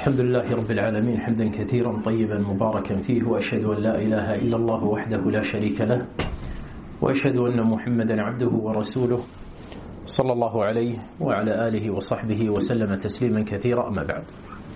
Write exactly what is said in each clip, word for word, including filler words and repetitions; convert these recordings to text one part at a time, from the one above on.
الحمد لله رب العالمين حمدا كثيرا طيبا مباركا فيه، وأشهد أن لا إله إلا الله وحده لا شريك له، وأشهد أن محمدا عبده ورسوله صلى الله عليه وعلى آله وصحبه وسلم تسليما كثيرا. أما بعد،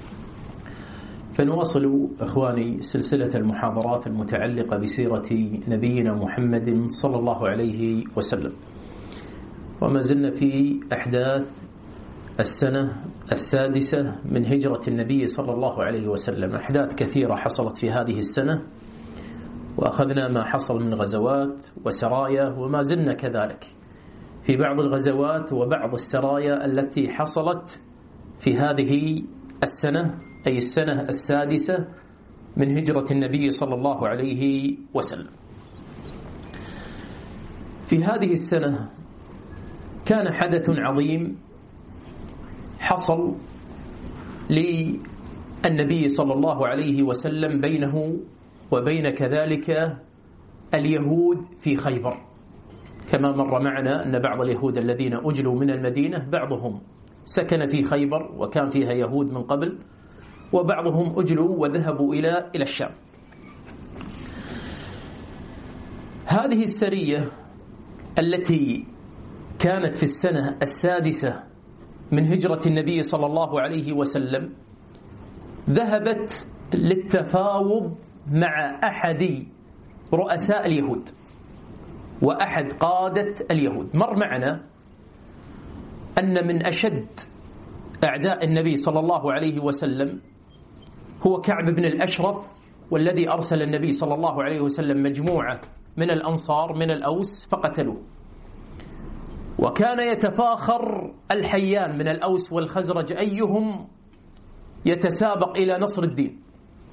فنواصل أخواني سلسلة المحاضرات المتعلقة بسيرة نبينا محمد صلى الله عليه وسلم، وما زلنا في أحداث السنة السادسة من هجرة النبي صلى الله عليه وسلم. أحداث كثيرة حصلت في هذه السنة، وأخذنا ما حصل من غزوات وسرايا، وما زلنا كذلك في بعض الغزوات وبعض السرايا التي حصلت في هذه السنة، أي السنة السادسة من هجرة النبي صلى الله عليه وسلم. في هذه السنة كان حدث عظيم حصل للنبي صلى الله عليه وسلم بينه وبين كذلك اليهود في خيبر. كما مر معنا أن بعض اليهود الذين أجلوا من المدينة بعضهم سكن في خيبر وكان فيها يهود من قبل، وبعضهم أجلوا وذهبوا إلى إلى الشام. هذه السرية التي كانت في السنة السادسة من هجرة النبي صلى الله عليه وسلم ذهبت للتفاوض مع أحد رؤساء اليهود وأحد قادة اليهود. مر معنا أن من أشد أعداء النبي صلى الله عليه وسلم هو كعب بن الأشرف، والذي أرسل النبي صلى الله عليه وسلم مجموعة من الأنصار من الأوس فقتلوه. وكان يتفاخر الحيان من الأوس والخزرج أيهم يتسابق إلى نصر الدين،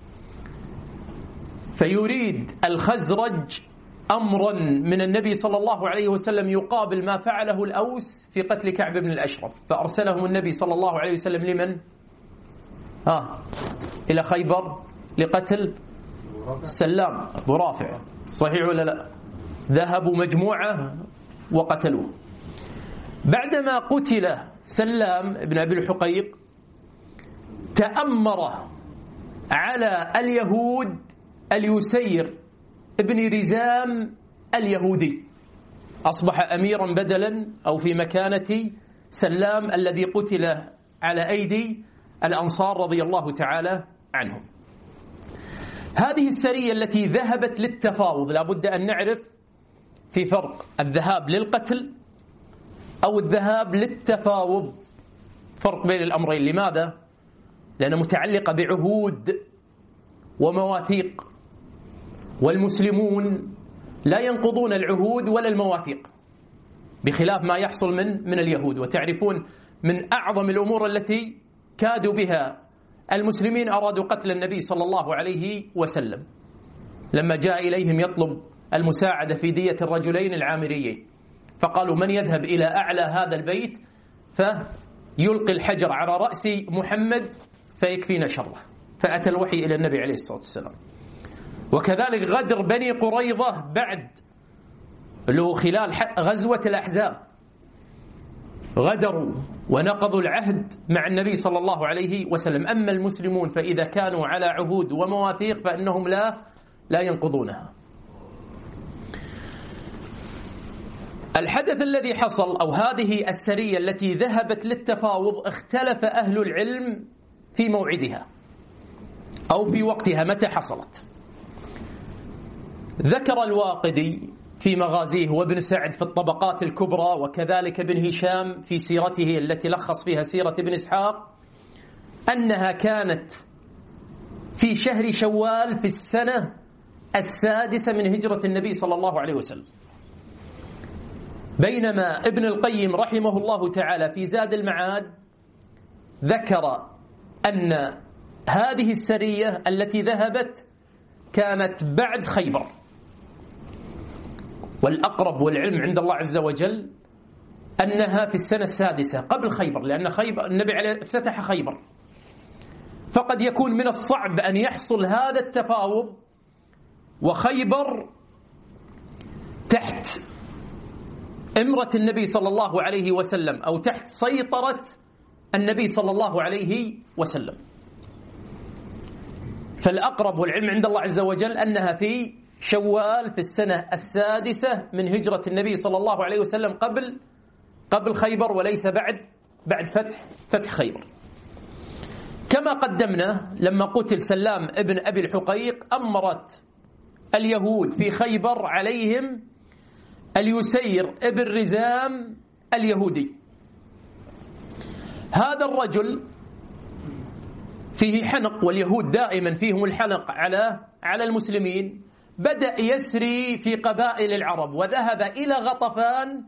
فيريد الخزرج أمرا من النبي صلى الله عليه وسلم يقابل ما فعله الأوس في قتل كعب بن الأشرف، فأرسلهم النبي صلى الله عليه وسلم لمن؟ آه إلى خيبر لقتل سلام أبو رافع، صحيح ولا لا؟ ذهبوا مجموعة وقتلوه. بعدما قتل سلام بن أبي الحقيق تأمر على اليهود اليسير ابن رزام اليهودي، أصبح أميرا بدلا أو في مكانة سلام الذي قتل على أيدي الأنصار رضي الله تعالى عنهم. هذه السرية التي ذهبت للتفاوض، لابد أن نعرف في فرق الذهاب للقتل أو الذهاب للتفاوض، فرق بين الأمرين. لماذا؟ لأنها متعلقة بعهود ومواثيق، والمسلمون لا ينقضون العهود ولا المواثيق بخلاف ما يحصل من من اليهود. وتعرفون من أعظم الأمور التي كادوا بها المسلمين أرادوا قتل النبي صلى الله عليه وسلم لما جاء إليهم يطلب المساعدة في دية الرجلين العامريين، فقالوا من يذهب إلى أعلى هذا البيت فيلقي الحجر على رأس محمد فيكفينا شره، فأتى الوحي إلى النبي عليه الصلاة والسلام. وكذلك غدر بني قريظة بعد له خلال غزوة الأحزاب، غدروا ونقضوا العهد مع النبي صلى الله عليه وسلم. أما المسلمون فإذا كانوا على عهود ومواثيق فإنهم لا لا ينقضونها. الحدث الذي حصل أو هذه السرية التي ذهبت للتفاوض اختلف أهل العلم في موعدها أو في وقتها متى حصلت. ذكر الواقدي في مغازيه وابن سعد في الطبقات الكبرى، وكذلك ابن هشام في سيرته التي لخص فيها سيرة ابن إسحاق، أنها كانت في شهر شوال في السنة السادسة من هجرة النبي صلى الله عليه وسلم. بينما ابن القيم رحمه الله تعالى في زاد المعاد ذكر أن هذه السرية التي ذهبت كانت بعد خيبر، والأقرب والعلم عند الله عز وجل أنها في السنة السادسة قبل خيبر، لأن خيبر النبي عليه افتتح خيبر، فقد يكون من الصعب أن يحصل هذا التفاوض وخيبر تحت إمرة النبي صلى الله عليه وسلم أو تحت سيطرة النبي صلى الله عليه وسلم. فالأقرب والعلم عند الله عز وجل أنها في شوال في السنة السادسة من هجرة النبي صلى الله عليه وسلم قبل قبل خيبر، وليس بعد بعد فتح فتح خيبر. كما قدمنا لما قتل سلام ابن أبي الحقيق أمرت اليهود في خيبر عليهم اليسير ابن رزام اليهودي. هذا الرجل فيه حنق، واليهود دائما فيهم الحنق على على المسلمين. بدأ يسري في قبائل العرب وذهب إلى غطفان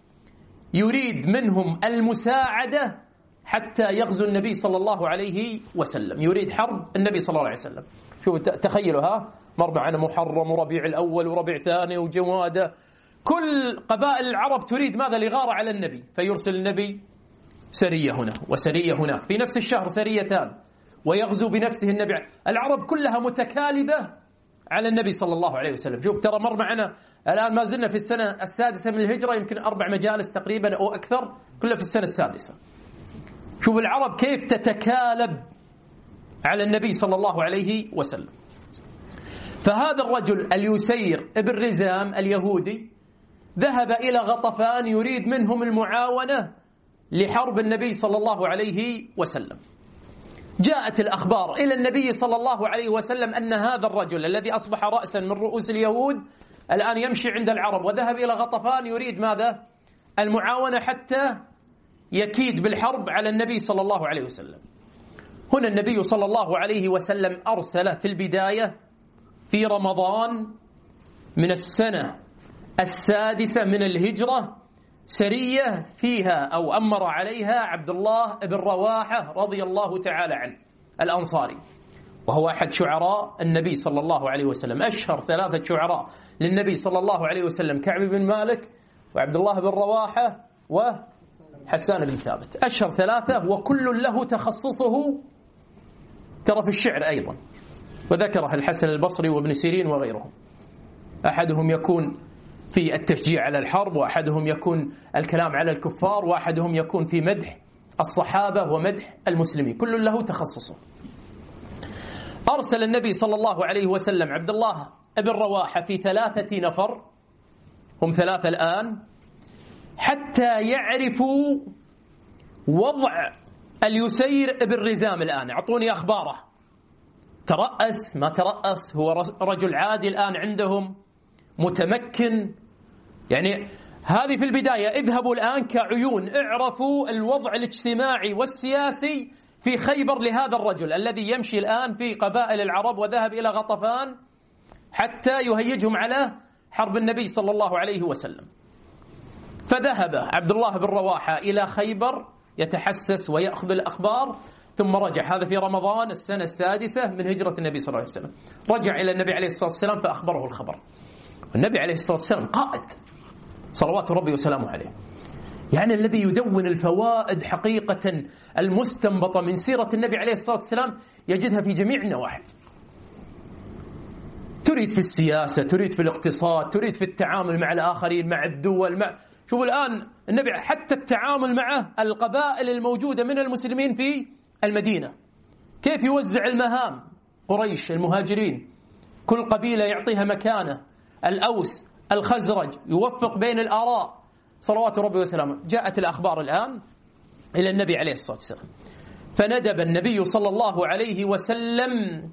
يريد منهم المساعدة حتى يغزو النبي صلى الله عليه وسلم، يريد حرب النبي صلى الله عليه وسلم. شوفوا تخيلوا، ها مر معنا محرم وربيع الأول وربيع ثاني وجمادة، كل قبائل العرب تريد ماذا؟ الإغارة على النبي، فيرسل النبي سرية هنا وسرية هناك، في نفس الشهر سريتان، ويغزو بنفسه النبي. العرب كلها متكالبة على النبي صلى الله عليه وسلم. شوف ترى مر معنا الآن ما زلنا في السنة السادسة من الهجرة، يمكن أربع مجالس تقريبا أو أكثر، كلها في السنة السادسة. شوف العرب كيف تتكالب على النبي صلى الله عليه وسلم. فهذا الرجل اليسير ابن رزام اليهودي ذهب إلى غطفان يريد منهم المعاونة لحرب النبي صلى الله عليه وسلم. جاءت الأخبار إلى النبي صلى الله عليه وسلم أن هذا الرجل الذي أصبح رأسا من رؤوس اليهود الآن يمشي عند العرب، وذهب إلى غطفان يريد ماذا؟ المعاونة حتى يكيد بالحرب على النبي صلى الله عليه وسلم. هنا النبي صلى الله عليه وسلم أرسل في البداية في رمضان من السنة السادسة من الهجرة سرية فيها أو أمر عليها عبد الله بن رواحة رضي الله تعالى عنه الأنصاري، وهو أحد شعراء النبي صلى الله عليه وسلم. أشهر ثلاثة شعراء للنبي صلى الله عليه وسلم كعب بن مالك وعبد الله بن رواحة وحسان بن ثابت، أشهر ثلاثة، وكل له تخصصه ترى في الشعر أيضا، وذكره الحسن البصري وابن سيرين وغيرهم. أحدهم يكون في التشجيع على الحرب، وأحدهم يكون الكلام على الكفار، وأحدهم يكون في مدح الصحابة ومدح المسلمين، كل له تخصصه. أرسل النبي صلى الله عليه وسلم عبد الله بن رواحة في ثلاثة نفر، هم ثلاثة الآن، حتى يعرفوا وضع اليسير بن رزام الآن. أعطوني أخباره، ترأس ما ترأس، هو رجل عادي الآن عندهم متمكن. يعني هذه في البداية، اذهبوا الآن كعيون اعرفوا الوضع الاجتماعي والسياسي في خيبر لهذا الرجل الذي يمشي الآن في قبائل العرب، وذهب إلى غطفان حتى يهيجهم على حرب النبي صلى الله عليه وسلم. فذهب عبد الله بن رواحة إلى خيبر يتحسس ويأخذ الأخبار، ثم رجع. هذا في رمضان السنة السادسة من هجرة النبي صلى الله عليه وسلم. رجع إلى النبي عليه الصلاة والسلام فأخبره الخبر. النبي عليه الصلاة والسلام قائد صلوات ربي وسلامه عليه، يعني الذي يدون الفوائد حقيقة المستنبطة من سيرة النبي عليه الصلاة والسلام يجدها في جميع النواحي. تريد في السياسة، تريد في الاقتصاد، تريد في التعامل مع الآخرين، مع الدول، مع شوفوا الآن النبي حتى التعامل مع القبائل الموجودة من المسلمين في المدينة، كيف يوزع المهام. قريش المهاجرين كل قبيلة يعطيها مكانة، الأوس الخزرج، يوفق بين الآراء صلوات ربي وسلامه. جاءت الأخبار الآن إلى النبي عليه الصلاة والسلام، فندب النبي صلى الله عليه وسلم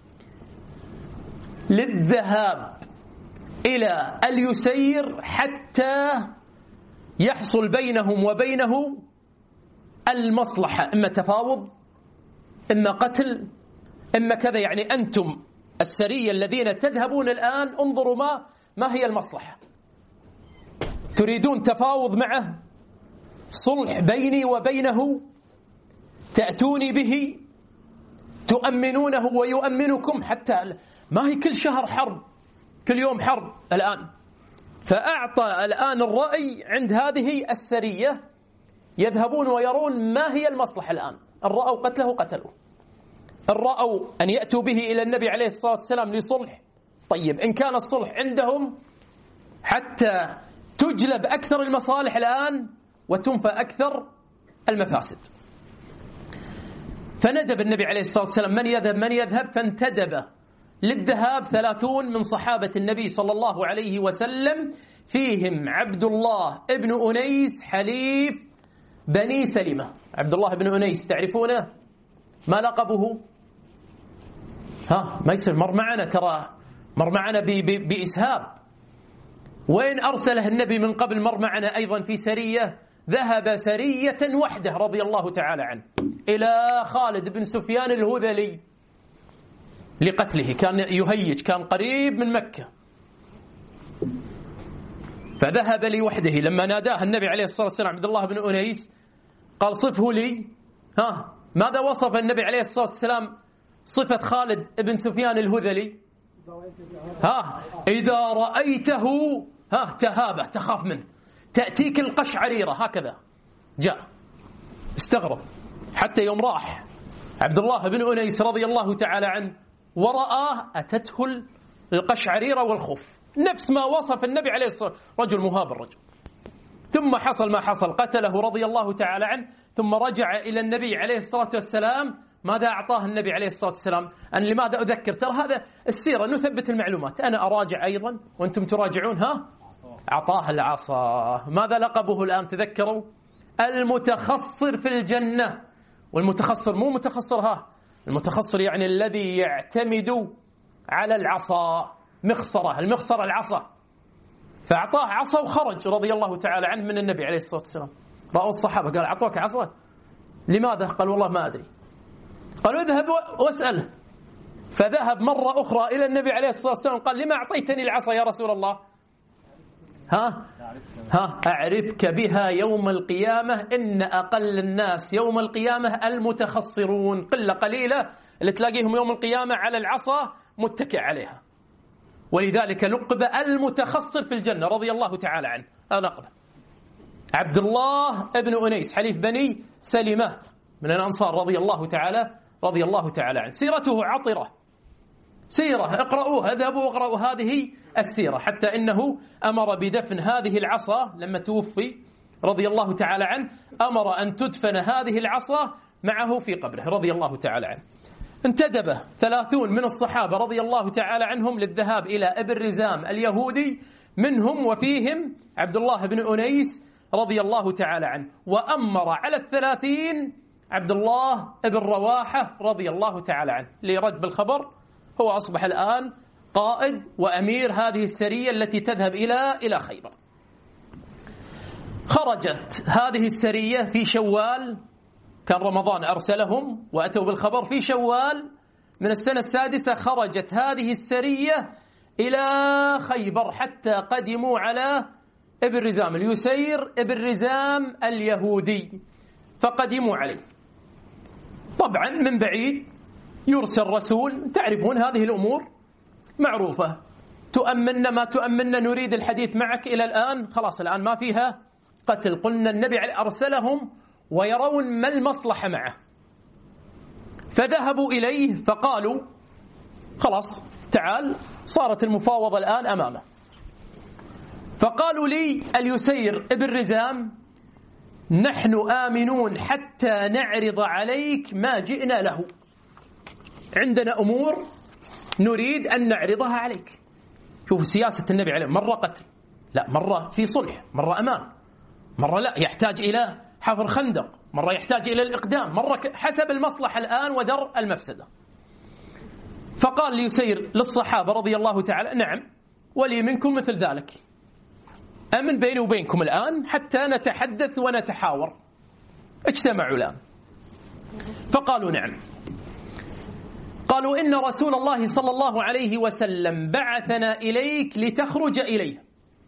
للذهاب إلى اليسير حتى يحصل بينهم وبينه المصلحة، إما تفاوض إما قتل إما كذا. يعني أنتم السرية الذين تذهبون الآن انظروا ما ما هي المصلحة. تريدون تفاوض معه، صلح بيني وبينه، تأتوني به، تؤمنونه ويؤمنكم، حتى ما هي كل شهر حرب، كل يوم حرب الآن. فأعطى الآن الرأي عند هذه السرية، يذهبون ويرون ما هي المصلحة الآن. إن رأوا قتله قتلوه، إن رأوا أن يأتوا به إلى النبي عليه الصلاة والسلام لصلح، طيب إن كان الصلح عندهم حتى تجلب أكثر المصالح الآن وتنفى أكثر المفاسد. فندب النبي عليه الصلاة والسلام من يذهب من يذهب فانتدب للذهاب ثلاثون من صحابة النبي صلى الله عليه وسلم، فيهم عبد الله ابن أنيس حليف بني سلمة. عبد الله بن أنيس تعرفونه؟ ما لقبه؟ ها ما يصير مر معنا، ترى مر معنا بإسهاب. وين أرسله النبي من قبل؟ مر معنا أيضا في سرية، ذهب سرية وحده رضي الله تعالى عنه إلى خالد بن سفيان الهذلي لقتله، كان يهيج، كان قريب من مكة، فذهب لوحده. لما ناداه النبي عليه الصلاة والسلام عبد الله بن أنيس قال صفه لي. ها ماذا وصف النبي عليه الصلاة والسلام صفة خالد بن سفيان الهذلي؟ ها إذا رأيته ها تهابه، تخاف منه، تأتيك القشعريرة، هكذا جاء. استغرب حتى يوم راح عبد الله بن أنيس رضي الله تعالى عنه ورآه أتته القشعريرة والخوف، نفس ما وصف النبي عليه الصلاة والسلام، رجل مهاب الرجل. ثم حصل ما حصل، قتله رضي الله تعالى عنه، ثم رجع إلى النبي عليه الصلاة والسلام. ماذا أعطاه النبي عليه الصلاة والسلام؟ أنا لماذا أذكر؟ ترى هذا السيرة، نثبت المعلومات، أنا أراجع أيضا وأنتم تراجعون. ها أعطاه العصا. ماذا لقبه الآن تذكروا؟ المتخصر في الجنة. والمتخصر مو متخصر ها، المتخصر يعني الذي يعتمد على العصا، مخصرة، المخصرة العصا. فأعطاه عصا وخرج رضي الله تعالى عنه من النبي عليه الصلاة والسلام. رأوا الصحابة قال أعطوك عصا؟ لماذا؟ قال والله ما أدري. قالوا اذهب واسأله. فذهب مرة أخرى إلى النبي عليه الصلاة والسلام قال لما أعطيتني العصا يا رسول الله؟ ها ها أعرفك بها يوم القيامة، إن أقل الناس يوم القيامة المتخصرون، قلة قليلة اللي تلاقيهم يوم القيامة على العصا متكئ عليها، ولذلك لقب المتخصر في الجنة رضي الله تعالى عنه. لقب عبد الله ابن أنيس حليف بني سلمة من الأنصار رضي الله تعالى رضي الله تعالى عنه. سيرته عطرة، سيرة اقرأوها، اذهبوا واقرأوا هذه السيرة، حتى إنه أمر بدفن هذه العصا لما توفي رضي الله تعالى عنه، أمر أن تدفن هذه العصا معه في قبره رضي الله تعالى عنه. انتدب ثلاثون من الصحابة رضي الله تعالى عنهم للذهاب إلى ابن رزام اليهودي، منهم وفيهم عبد الله بن أنيس رضي الله تعالى عنه، وأمر على الثلاثين عبد الله بن رواحة رضي الله تعالى عنه لرد بالخبر. هو أصبح الآن قائد وأمير هذه السرية التي تذهب إلى إلى خيبر. خرجت هذه السرية في شوال، كان رمضان أرسلهم وأتوا بالخبر في شوال من السنة السادسة. خرجت هذه السرية إلى خيبر حتى قدموا على ابن رزام، اليسير ابن رزام اليهودي، فقدموا عليه. طبعا من بعيد يرسل رسول، تعرفون هذه الأمور معروفة، تؤمننا ما تؤمننا، نريد الحديث معك إلى الآن، خلاص الآن ما فيها قتل. قلنا النبي أرسلهم ويرون ما المصلحة معه، فذهبوا إليه فقالوا خلاص تعال، صارت المفاوضة الآن أمامه. فقالوا لي اليسير ابن رزام نحن آمنون حتى نعرض عليك ما جئنا له، عندنا أمور نريد أن نعرضها عليك. شوف سياسة النبي عليه، مرة قتل، لا مرة في صلح، مرة أمان، مرة لا يحتاج إلى حفر خندق، مرة يحتاج إلى الإقدام، مرة حسب المصلحة الآن ودر المفسدة. فقال ليسير للصحابة رضي الله تعالى نعم ولي منكم مثل ذلك، أمن بيني وبينكم الآن حتى نتحدث ونتحاور. اجتمعوا الآن فقالوا نعم. قالوا إن رسول الله صلى الله عليه وسلم بعثنا إليك لتخرج إليه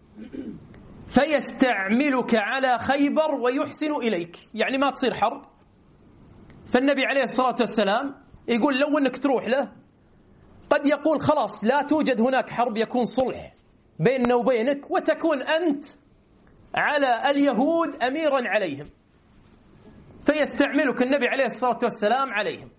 فيستعملك على خيبر ويحسن إليك، يعني ما تصير حرب. فالنبي عليه الصلاة والسلام يقول لو أنك تروح له قد يقول خلاص لا توجد هناك حرب، يكون صلح بيننا وبينك وتكون أنت على اليهود أميرا عليهم، فيستعملك النبي عليه الصلاة والسلام عليهم.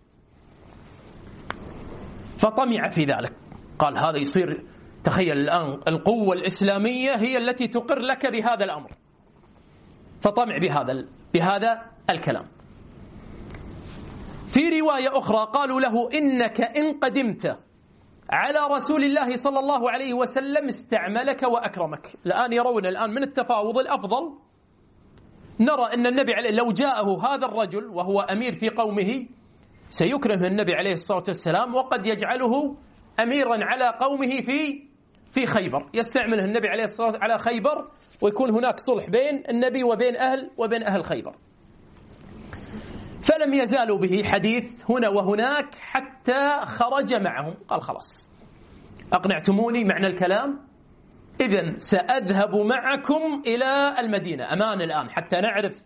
فطمع في ذلك، قال هذا يصير، تخيل الآن القوة الإسلامية هي التي تقر لك بهذا الأمر، فطمع بهذا بهذا الكلام. في رواية أخرى قالوا له إنك إن قدمت على رسول الله صلى الله عليه وسلم استعملك وأكرمك. الآن يرون الآن من التفاوض الأفضل نرى أن النبي عليه لو جاءه هذا الرجل وهو أمير في قومه سيكرمه النبي عليه الصلاة والسلام، وقد يجعله أميرا على قومه في في خيبر، يستعمله النبي عليه الصلاة والسلام على خيبر، ويكون هناك صلح بين النبي وبين أهل وبين أهل خيبر. فلم يزالوا به حديث هنا وهناك حتى خرج معهم. قال خلاص أقنعتموني معنى الكلام، إذن سأذهب معكم إلى المدينة. أمان الآن حتى نعرف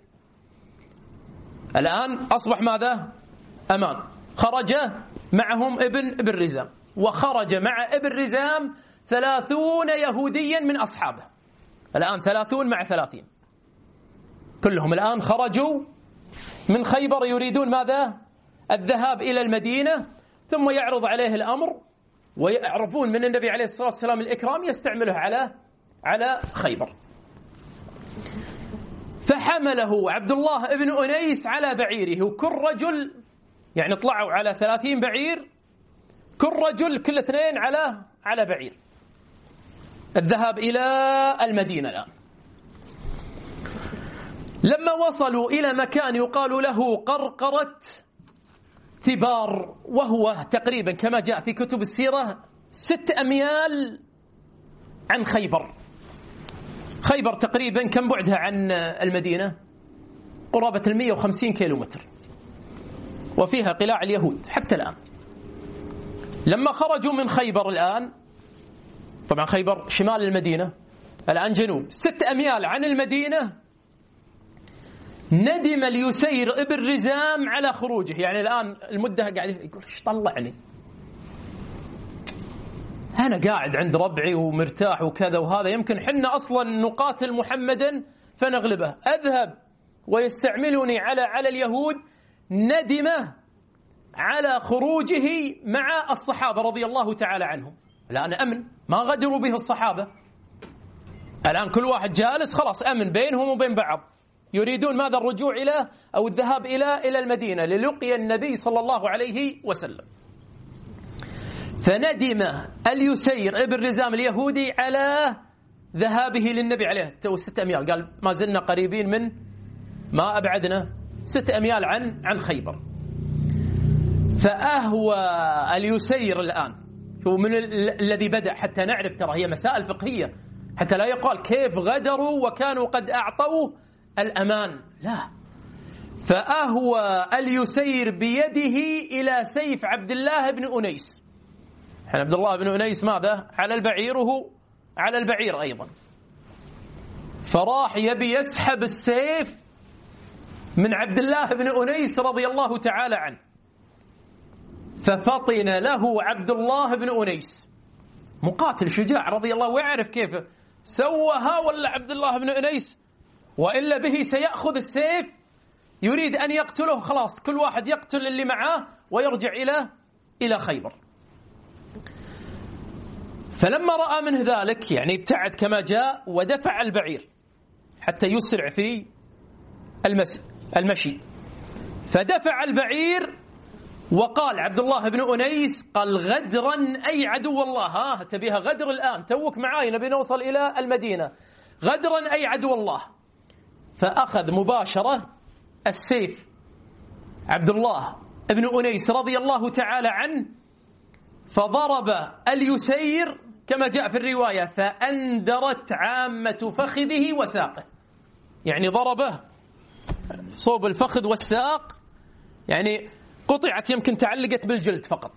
الآن أصبح ماذا؟ أمان. خرج معهم ابن ابن رزام، وخرج مع ابن رزام ثلاثون يهوديا من أصحابه. الآن ثلاثون مع ثلاثين كلهم الآن خرجوا من خيبر يريدون ماذا؟ الذهاب إلى المدينة، ثم يعرض عليه الأمر ويعرفون من النبي عليه الصلاة والسلام الإكرام يستعمله على على خيبر. فحمله عبد الله بن أنيس على بعيره، وكل رجل يعني طلعوا على ثلاثين بعير، كل رجل كل اثنين على على بعير، الذهاب إلى المدينة. الآن لما وصلوا إلى مكان يقال له قرقرة ثبار، وهو تقريبا كما جاء في كتب السيرة ست أميال عن خيبر. خيبر تقريبا كم بعدها عن المدينة؟ قرابة المئة وخمسين كيلومتر، وفيها قلاع اليهود حتى الآن. لما خرجوا من خيبر الآن، طبعا خيبر شمال المدينة، الآن جنوب، ست أميال عن المدينة، ندم اليسير ابن رزام على خروجه. يعني الآن المدة قاعد يقول ايش طلعني، أنا قاعد عند ربعي ومرتاح وكذا وهذا، يمكن حنا أصلا نقاتل محمدا فنغلبه، أذهب ويستعملني على على اليهود. ندم على خروجه مع الصحابة رضي الله تعالى عنهم. الآن أمن، ما غدروا به الصحابة، الآن كل واحد جالس خلاص أمن بينهم وبين بعض، يريدون ماذا؟ الرجوع إلى أو الذهاب إلى إلى المدينة للقي النبي صلى الله عليه وسلم. فندم اليسير ابن رزام اليهودي على ذهابه للنبي عليه تو ست أميال، قال ما زلنا قريبين من ما أبعدنا ست أميال عن عن خيبر. فأهوى اليسير الآن، هو من الذي بدأ، حتى نعرف ترى هي مسائل فقهية، حتى لا يقال كيف غدروا وكانوا قد أعطوا الأمان، لا. فأهوى اليسير بيده إلى سيف عبد الله بن أنيس. يعني عبد الله بن أنيس ماذا؟ على البعير، وهو على البعير أيضا. فراح يبي يسحب السيف من عبد الله بن أنيس رضي الله تعالى عنه، ففطن له عبد الله بن أنيس، مقاتل شجاع رضي الله، ويعرف كيف سوها ولا عبد الله بن أنيس، وإلا به سيأخذ السيف يريد أن يقتله، خلاص كل واحد يقتل اللي معاه ويرجع إلى إلى خيبر. فلما رأى منه ذلك يعني ابتعد كما جاء ودفع البعير حتى يسرع في المشي، فدفع البعير وقال عبد الله بن أنيس قال غدرا أي عدو الله، ها تبيها غدر الآن، توك معاي نبي نوصل إلى المدينة، غدرا أي عدو الله. فأخذ مباشرة السيف عبد الله بن أنيس رضي الله تعالى عنه، فضرب اليسير كما جاء في الرواية فأندرت عامة فخذه وساقه، يعني ضربه صوب الفخذ والساق، يعني قطعت يمكن تعلقت بالجلد فقط.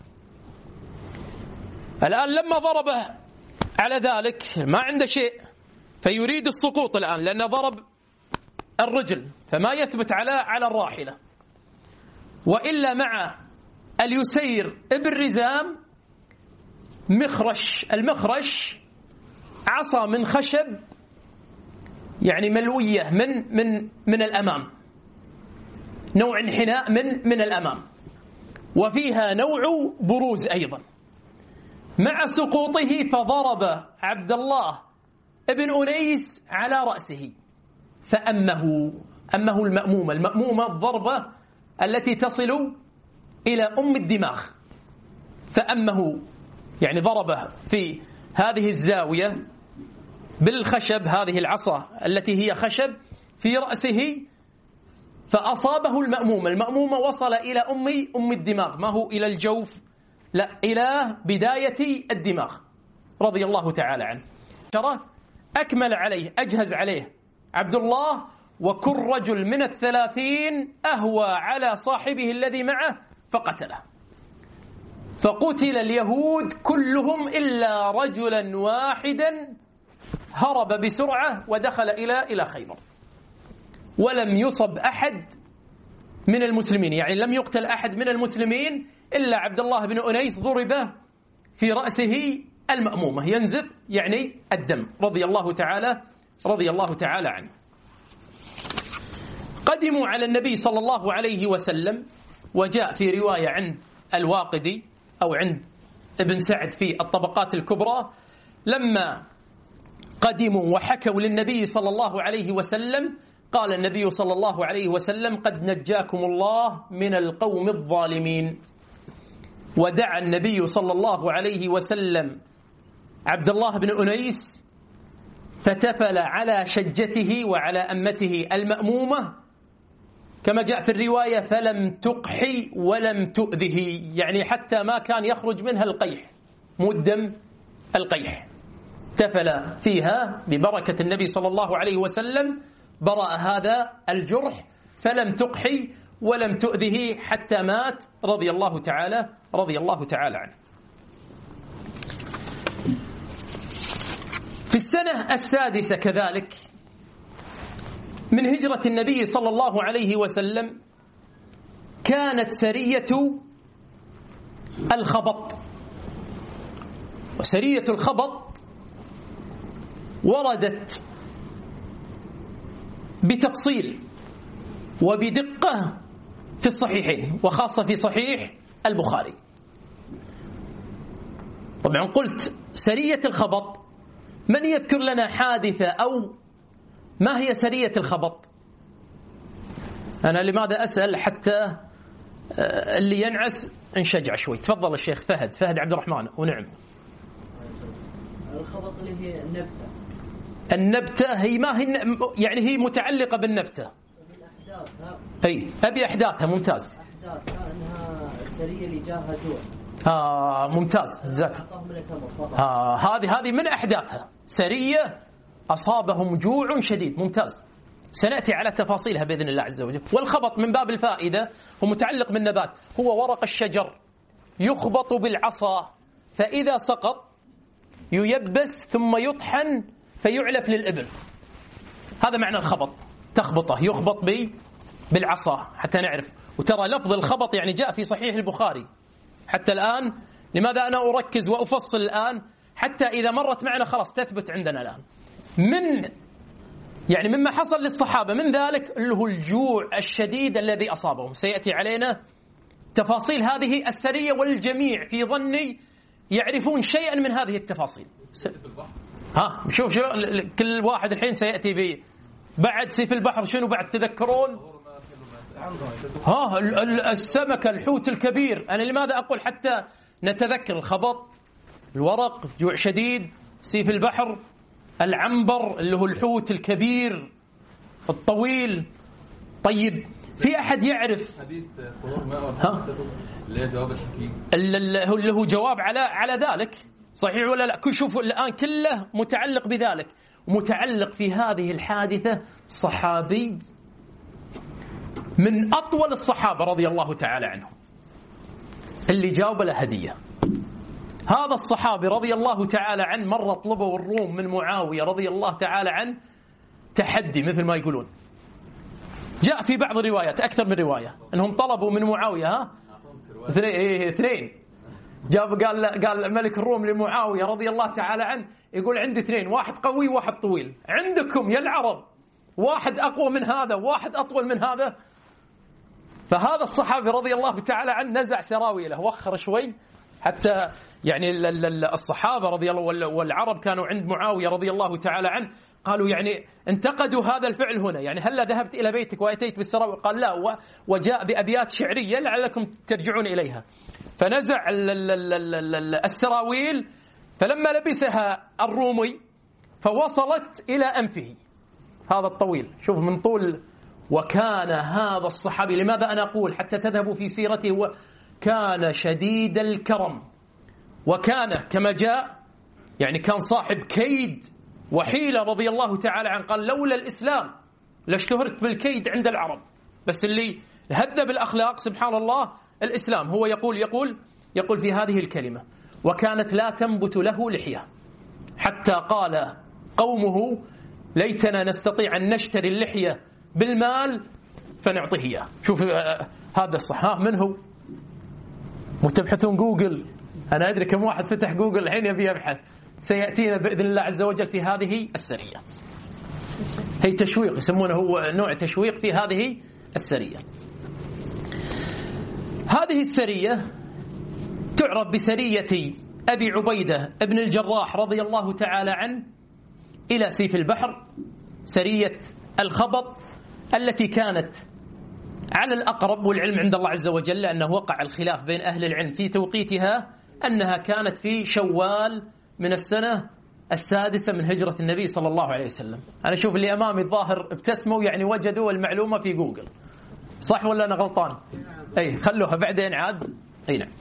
الآن لما ضربه على ذلك ما عنده شيء، فيريد السقوط الآن لأنه ضرب الرجل فما يثبت على على الراحلة، وإلا مع اليسير ابن رزام مخرش، المخرش عصا من خشب يعني ملوية من من من الأمام، نوع انحناء من من الأمام، وفيها نوع بروز أيضا. مع سقوطه فضرب عبد الله ابن أنيس على رأسه فأمه، أمه المأمومة، المأمومة ضربة التي تصل إلى أم الدماغ، فأمه يعني ضربه في هذه الزاوية بالخشب، هذه العصا التي هي خشب في رأسه، فأصابه المأمومة. المأمومة وصل إلى أم أم الدماغ، ما هو إلى الجوف، لا، إلى بداية الدماغ رضي الله تعالى عنه. ترى أكمل عليه، أجهز عليه عبد الله، وكل رجل من الثلاثين أهوى على صاحبه الذي معه فقتله، فقتل اليهود كلهم إلا رجلا واحدا هرب بسرعة ودخل إلى إلى خيبر، ولم يصب أحد من المسلمين، يعني لم يقتل أحد من المسلمين إلا عبد الله بن أنيس ضرب في رأسه المأمومة ينزف يعني الدم رضي الله تعالى رضي الله تعالى عنه. قدموا على النبي صلى الله عليه وسلم، وجاء في رواية عند الواقدي أو عند ابن سعد في الطبقات الكبرى، لما قدموا وحكوا للنبي صلى الله عليه وسلم قال النبي صلى الله عليه وسلم: قد نجاكم الله من القوم الظالمين. ودعا النبي صلى الله عليه وسلم عبد الله بن أنيس فتفل على شجته وعلى أمته المأمومة، كما جاء في الرواية: فلم تقحي ولم تؤذه، يعني حتى ما كان يخرج منها القيح، مدم القيح، تفل فيها ببركة النبي صلى الله عليه وسلم، برأ هذا الجرح، فلم تقحي ولم تؤذه حتى مات رضي الله تعالى رضي الله تعالى عنه. في السنة السادسة كذلك من هجرة النبي صلى الله عليه وسلم كانت سرية الخبط. وسرية الخبط وردت بتفصيل وبدقة في الصحيحين، وخاصة في صحيح البخاري. طبعا قلت سرية الخبط، من يذكر لنا حادثة أو ما هي سرية الخبط؟ أنا لماذا أسأل؟ حتى اللي ينعس انشجع شوي. تفضل الشيخ فهد فهد عبد الرحمن. ونعم. الخبط اللي هي النبتة. النبتة هي ما هي يعني هي متعلقة بالنبتة. أحداثها. أي أبي أحداثها. ممتاز. أحداثها أنها سرية اللي جاها جوع. آه ممتاز جزاك. آه هذه هذه من أحداثها، سرية أصابهم جوع شديد. ممتاز، سنأتي على تفاصيلها بإذن الله عز وجل. والخبط من باب الفائدة هو متعلق بالنبات، هو ورق الشجر يخبط بالعصا، فإذا سقط ييبس ثم يطحن فيعلف للإبل. هذا معنى الخبط، تخبطه، يخبط بي بالعصا حتى نعرف. وترى لفظ الخبط يعني جاء في صحيح البخاري حتى الآن. لماذا أنا أركز وأفصل الآن؟ حتى إذا مرت معنا خلاص تثبت عندنا الآن. من يعني مما حصل للصحابة من ذلك اللي هو الجوع الشديد الذي أصابهم. سيأتي علينا تفاصيل هذه السرية، والجميع في ظني يعرفون شيئا من هذه التفاصيل. ها شوف شو كل واحد الحين سيأتي به. بعد سيف البحر شنو بعد تذكرون؟ ها السمكة الحوت الكبير. أنا لماذا أقول حتى نتذكر؟ الخبط، الورق، جوع شديد، سيف البحر، العنبر اللي هو الحوت الكبير الطويل. طيب في أحد يعرف حديث خضار ماء اللي هي جواب الحكيم اللي هو جواب على على ذلك، صحيح ولا لا؟ شوفوا الآن كله متعلق بذلك، ومتعلق في هذه الحادثة صحابي من أطول الصحابة رضي الله تعالى عنهم اللي جاوب له هدية. هذا الصحابي رضي الله تعالى عنه مرة طلبوا الروم من معاوية رضي الله تعالى عنه تحدي مثل ما يقولون. جاء في بعض الروايات أكثر من رواية أنهم طلبوا من معاوية ها اثنين. جاب قال قال ملك الروم لمعاوية رضي الله تعالى عنه يقول عندي اثنين، واحد قوي وواحد طويل، عندكم يا العرب واحد أقوى من هذا واحد أطول من هذا؟ فهذا الصحابي رضي الله تعالى عنه نزع سراويله وخر شوي حتى يعني الصحابة رضي الله والعرب كانوا عند معاوية رضي الله تعالى عنه قالوا يعني انتقدوا هذا الفعل هنا، يعني هلا ذهبت إلى بيتك وأتيت بالسراويل؟ قال لا، وجاء بأبيات شعرية لعلكم ترجعون إليها. فنزع السراويل، فلما لبسها الرومي فوصلت إلى أنفه هذا الطويل، شوف من طول. وكان هذا الصحابي، لماذا أنا أقول حتى تذهبوا في سيرته، وكان شديد الكرم، وكان كما جاء يعني كان صاحب كيد وحيلة رضي الله تعالى عنه. قال لولا الإسلام لاشتهرت بالكيد عند العرب، بس اللي هذب الأخلاق سبحان الله الإسلام. هو يقول يقول يقول في هذه الكلمة: وكانت لا تنبت له لحية حتى قال قومه: ليتنا نستطيع أن نشتري اللحية بالمال فنعطيه إياه. شوف هذا الصحاح من هو؟ متبحثون جوجل، أنا أدري كم واحد فتح جوجل الحين يبي يبحث. سيأتينا بإذن الله عز وجل في هذه السرية. هي تشويق، يسمونه هو نوع تشويق في هذه السرية. هذه السرية تعرف بسرية أبي عبيدة ابن الجراح رضي الله تعالى عنه إلى سيف البحر، سرية الخبط التي كانت على الأقرب، والعلم عند الله عز وجل لأنه وقع الخلاف بين أهل العلم في توقيتها، أنها كانت في شوال من السنة السادسة من هجرة النبي صلى الله عليه وسلم. أنا أشوف اللي أمامي الظاهر ابتسموا، يعني وجدوا المعلومة في جوجل، صح ولا أنا غلطان؟ أي خلوها بعدين عاد. أي نعم.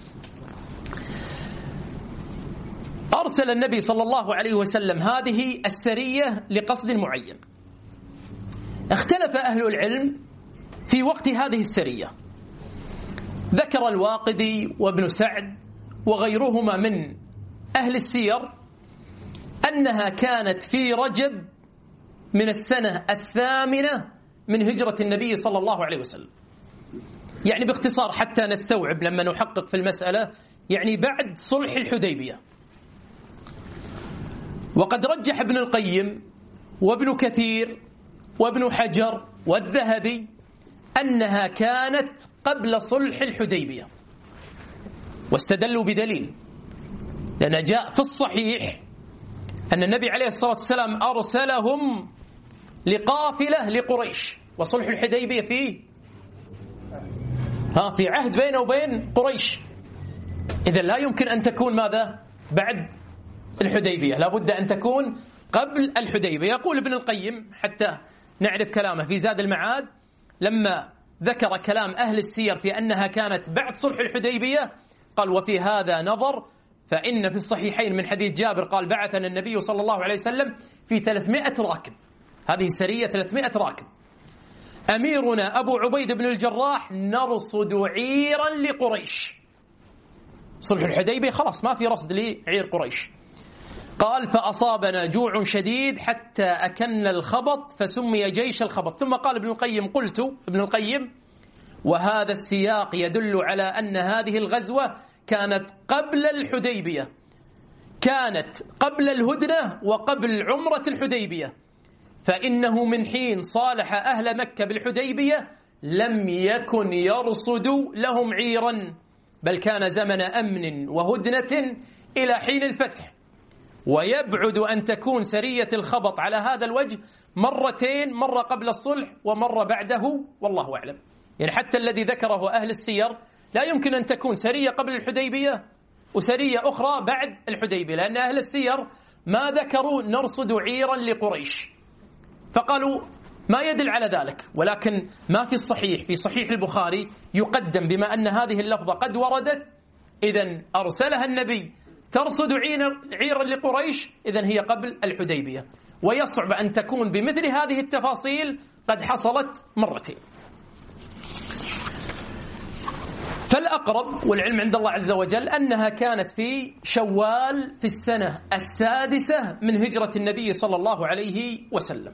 أرسل النبي صلى الله عليه وسلم هذه السرية لقصد معين. اختلف أهل العلم في وقت هذه السرية. ذكر الواقدي وابن سعد وغيرهما من أهل السير أنها كانت في رجب من السنة الثامنة من هجرة النبي صلى الله عليه وسلم. يعني باختصار حتى نستوعب لما نحقق في المسألة، يعني بعد صلح الحديبية. وقد رجح ابن القيم وابن كثير وابن حجر والذهبي أنها كانت قبل صلح الحديبية، واستدلوا بدليل، لأن جاء في الصحيح أن النبي عليه الصلاة والسلام أرسلهم لقافلة لقريش، وصلح الحديبية فيه ها في عهد بينه وبين قريش. إذا لا يمكن أن تكون ماذا بعد الحديبية، لا بد أن تكون قبل الحديبية. يقول ابن القيم حتى نعرف كلامه في زاد المعاد، لما ذكر كلام أهل السير في أنها كانت بعد صلح الحديبية، قال: وفي هذا نظر، فإن في الصحيحين من حديث جابر قال: بعثنا النبي صلى الله عليه وسلم في ثلاثمائة راكب. هذه سرية ثلاثمائة راكب. أميرنا أبو عبيد بن الجراح نرصد عيرا لقريش. صلح الحديبية خلاص ما في رصد لعير قريش. قال: فأصابنا جوع شديد حتى أكلنا الخبط فسمي جيش الخبط. ثم قال ابن القيم: قلت ابن القيم: وهذا السياق يدل على أن هذه الغزوة كانت قبل الحديبية، كانت قبل الهدنة وقبل عمرة الحديبية، فإنه من حين صالح أهل مكة بالحديبية لم يكن يرصد لهم عيرا، بل كان زمن أمن وهدنة إلى حين الفتح. ويبعد أن تكون سرية الخبط على هذا الوجه مرتين، مرة قبل الصلح ومرة بعده، والله أعلم. يعني حتى الذي ذكره أهل السير لا يمكن أن تكون سرية قبل الحديبية وسرية أخرى بعد الحديبية، لأن أهل السير ما ذكروا نرصد عيرا لقريش، فقالوا ما يدل على ذلك. ولكن ما في الصحيح في صحيح البخاري يقدم بما أن هذه اللفظة قد وردت، إذن أرسلها النبي ترصد عيرا لقريش، إذن هي قبل الحديبية. ويصعب أن تكون بمثل هذه التفاصيل قد حصلت مرتين. فالأقرب والعلم عند الله عز وجل أنها كانت في شوال في السنة السادسة من هجرة النبي صلى الله عليه وسلم.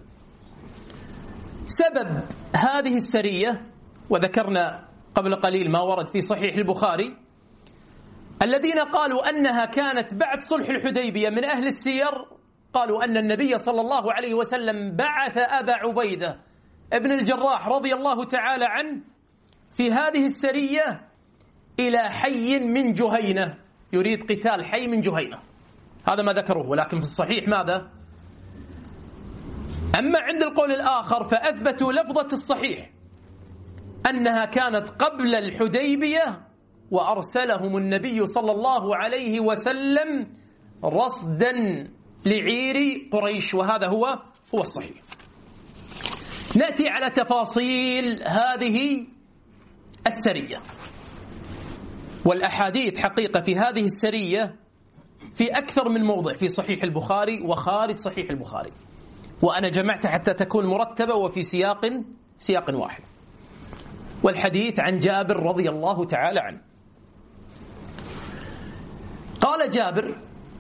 سبب هذه السرية، وذكرنا قبل قليل ما ورد في صحيح البخاري، الذين قالوا أنها كانت بعد صلح الحديبية من أهل السير قالوا أن النبي صلى الله عليه وسلم بعث أبا عبيدة ابن الجراح رضي الله تعالى عنه في هذه السرية إلى حي من جهينة، يريد قتال حي من جهينة. هذا ما ذكروه، ولكن في الصحيح ماذا؟ أما عند القول الآخر فأثبتوا لفظة الصحيح أنها كانت قبل الحديبية، وأرسلهم النبي صلى الله عليه وسلم رصدا لعير قريش، وهذا هو هو الصحيح. نأتي على تفاصيل هذه السرية. والأحاديث حقيقة في هذه السرية في أكثر من موضع في صحيح البخاري وخارج صحيح البخاري، وأنا جمعتها حتى تكون مرتبة وفي سياق سياق واحد. والحديث عن جابر رضي الله تعالى عنه. قال جابر: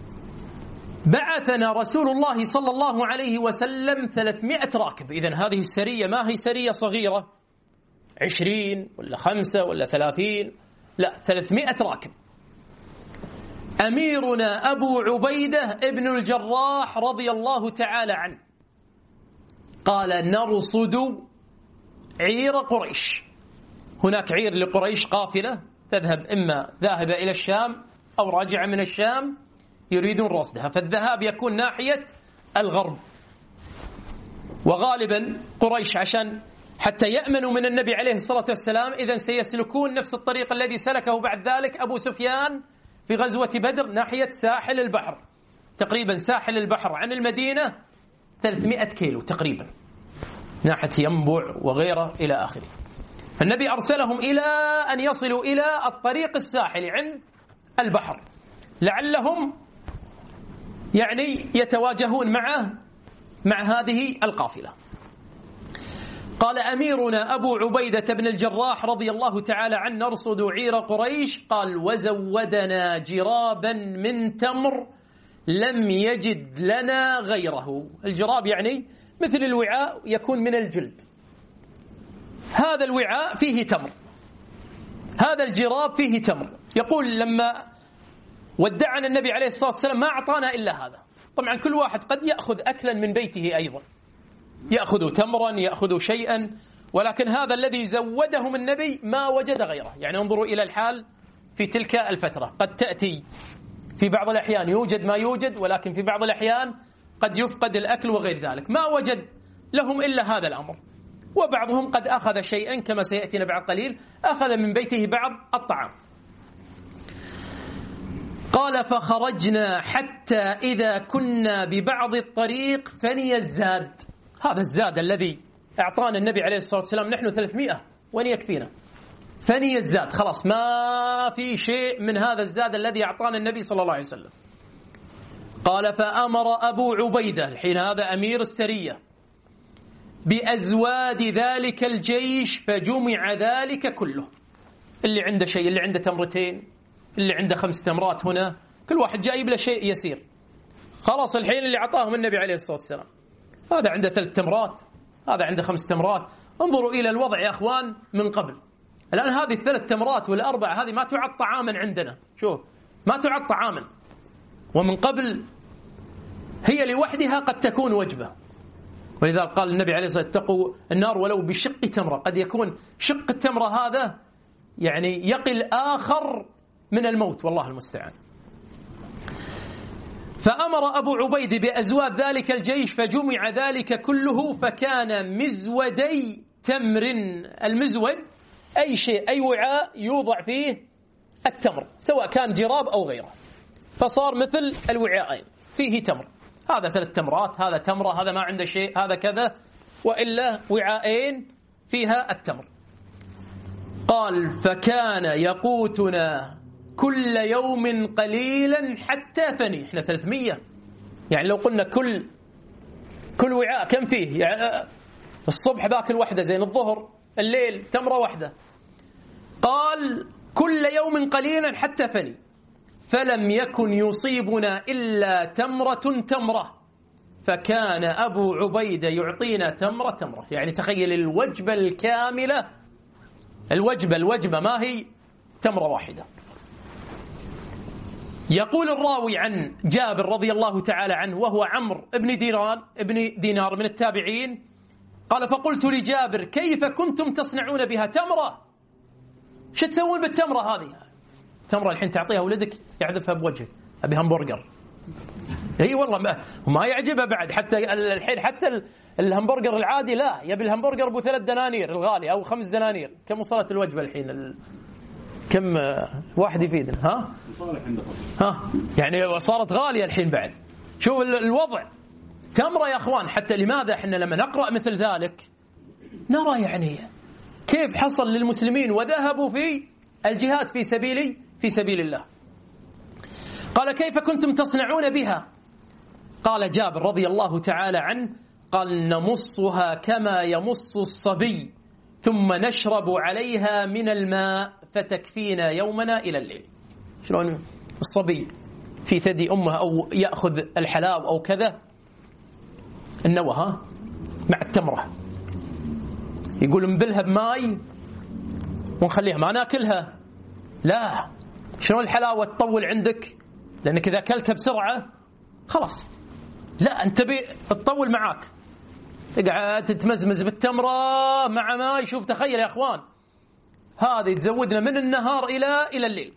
بعثنا رسول الله صلى الله عليه وسلم ثلاثمائة راكب. إذن هذه السرية ما هي سرية صغيرة عشرين ولا خمسة ولا ثلاثين، لا، ثلاثمائة راكب. أميرنا أبو عبيدة ابن الجراح رضي الله تعالى عنه قال: نرصد عير قريش. هناك عير لقريش، قافلة تذهب إما ذاهبة إلى الشام أو راجعة من الشام يريدون رصدها، فالذهاب يكون ناحية الغرب. وغالبا قريش عشان حتى يأمنوا من النبي عليه الصلاة والسلام إذن سيسلكون نفس الطريق الذي سلكه بعد ذلك أبو سفيان في غزوة بدر ناحية ساحل البحر. تقريبا ساحل البحر عن المدينة ثلاثمائة كيلو تقريبا، ناحية ينبع وغيره إلى آخره. النبي أرسلهم إلى أن يصلوا إلى الطريق الساحلي عند البحر، لعلهم يعني يتواجهون معه مع هذه القافلة. قال: أميرنا أبو عبيدة بن الجراح رضي الله تعالى عنه نرصد عير قريش. قال: وزودنا جرابا من تمر لم يجد لنا غيره. الجراب يعني مثل الوعاء يكون من الجلد، هذا الوعاء فيه تمر، هذا الجراب فيه تمر. يقول: لما ودعنا النبي عليه الصلاة والسلام ما أعطانا إلا هذا. طبعا كل واحد قد يأخذ أكلا من بيته أيضا، يأخذ تمرا يأخذ شيئا، ولكن هذا الذي زودهم النبي ما وجد غيره. يعني انظروا إلى الحال في تلك الفترة، قد تأتي في بعض الأحيان يوجد ما يوجد، ولكن في بعض الأحيان قد يفقد الأكل وغير ذلك، ما وجد لهم إلا هذا الأمر. وبعضهم قد أخذ شيئا كما سيأتينا بعد قليل، أخذ من بيته بعض الطعام. قال: فخرجنا حتى إذا كنا ببعض الطريق فني الزاد. هذا الزاد الذي أعطانا النبي عليه الصلاة والسلام، نحن ثلاثمائة وين يكفينا؟ فني الزاد، خلاص ما في شيء من هذا الزاد الذي أعطانا النبي صلى الله عليه وسلم. قال: فأمر أبو عبيدة، الحين هذا أمير السرية، بأزواد ذلك الجيش فجمع ذلك كله. اللي عنده شيء، اللي عنده تمرتين، اللي عنده خمس تمرات، هنا كل واحد جايب له شيء يسير. خلاص الحين اللي أعطاهم النبي عليه الصلاة والسلام، هذا عنده ثلاث تمرات، هذا عنده خمس تمرات. انظروا إلى الوضع يا أخوان من قبل. الآن هذه الثلاث تمرات والأربعة هذه ما تعد طعاما عندنا، شوف ما تعد طعاما، ومن قبل هي لوحدها قد تكون وجبة. ولذا قال النبي عليه الصلاة والسلام: اتقوا النار ولو بشق تمرة. قد يكون شق التمرة هذا يعني يقل آخر من الموت، والله المستعان. فأمر أبو عبيد بأزواد ذلك الجيش فجمع ذلك كله، فكان مزودي تمر. المزود أي شيء، أي وعاء يوضع فيه التمر، سواء كان جراب أو غيره، فصار مثل الوعاءين فيه تمر. هذا ثلاث تمرات، هذا تمرة، هذا ما عنده شيء، هذا كذا، وإلا وعاءين فيها التمر. قال: فكان يقوتنا كل يوم قليلا حتى فني. احنا ثلاثمية، يعني لو قلنا كل كل وعاء كم فيه؟ يعني الصبح باكل واحدة زين، الظهر الليل تمرة واحدة. قال: كل يوم قليلا حتى فني، فلم يكن يصيبنا إلا تمرة تمرة، فكان أبو عبيدة يعطينا تمرة تمرة. يعني تخيل الوجبة الكاملة، الوجبة الوجبة ما هي تمرة واحدة. يقول الراوي عن جابر رضي الله تعالى عنه وهو عمرو ابن دينار ابن دينار من التابعين، قال: فقلت لجابر: كيف كنتم تصنعون بها تمرة؟ شو تسوون بالتمرة هذه؟ تمرة الحين تعطيها ولدك يعذفها بوجهك، أبي همبرجر، اي والله ما, ما يعجبه بعد. حتى الحين حتى الهمبرجر العادي لا، يبي الهمبرجر ابو ثلاث دنانير الغالي او خمس دنانير. كم وصلت الوجبه الحين؟ ال... كم واحد يفيدنا؟ ها ها يعني صارت غاليه الحين بعد. شوف الوضع. تمره يا اخوان. حتى لماذا احنا لما نقرا مثل ذلك نرى يعني كيف حصل للمسلمين وذهبوا في الجهاد في سبيل في سبيل الله. قال كيف كنتم تصنعون بها؟ قال جابر رضي الله تعالى عنه قال نمصها كما يمص الصبي ثم نشرب عليها من الماء فتكفينا يومنا إلى الليل. شلون الصبي في ثدي أمه أو يأخذ الحلاوة أو كذا النوى ها مع التمرة، يقول نبلها بماي ونخليها ما ناكلها. لا، شلون الحلاوة تطول عندك؟ لأنك إذا أكلتها بسرعة خلاص. لا، أنت بي تطول معاك، تقعد تتمزمز بالتمرة مع ماي. شوف تخيل يا أخوان، هذه تزودنا من النهار إلى إلى الليل.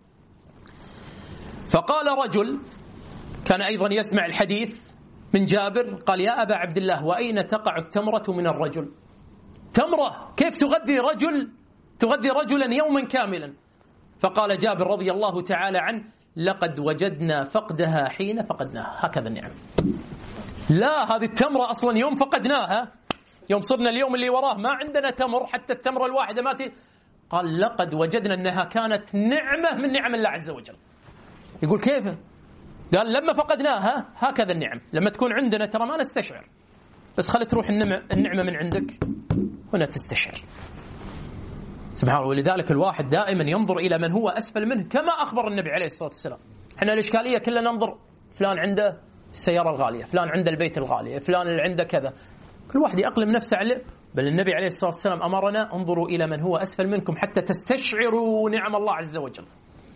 فقال رجل كان أيضا يسمع الحديث من جابر قال يا أبا عبد الله وأين تقع التمرة من الرجل؟ تمرة كيف تغذي رجل تغذي رجلا يوما كاملا؟ فقال جابر رضي الله تعالى عنه لقد وجدنا فقدها حين فقدناها. هكذا النعم. لا، هذه التمرة أصلا يوم فقدناها، يوم صرنا اليوم اللي وراه ما عندنا تمر، حتى التمرة الواحدة ما ت... قال لقد وجدنا أنها كانت نعمة من نعم الله عز وجل. يقول كيف؟ قال لما فقدناها هكذا النعم. لما تكون عندنا ترى ما نستشعر، بس خلت تروح النعمة من عندك هنا تستشعر. سبحان الله. ولذلك الواحد دائما ينظر إلى من هو أسفل منه كما أخبر النبي عليه الصلاة والسلام. احنا الإشكالية كلنا ننظر فلان عنده السيارة الغالية، فلان عنده البيت الغالي، فلان اللي عنده كذا. كل واحد يأقلم نفسه عليه. بل النبي عليه الصلاة والسلام أمرنا انظروا إلى من هو أسفل منكم حتى تستشعروا نعم الله عز وجل.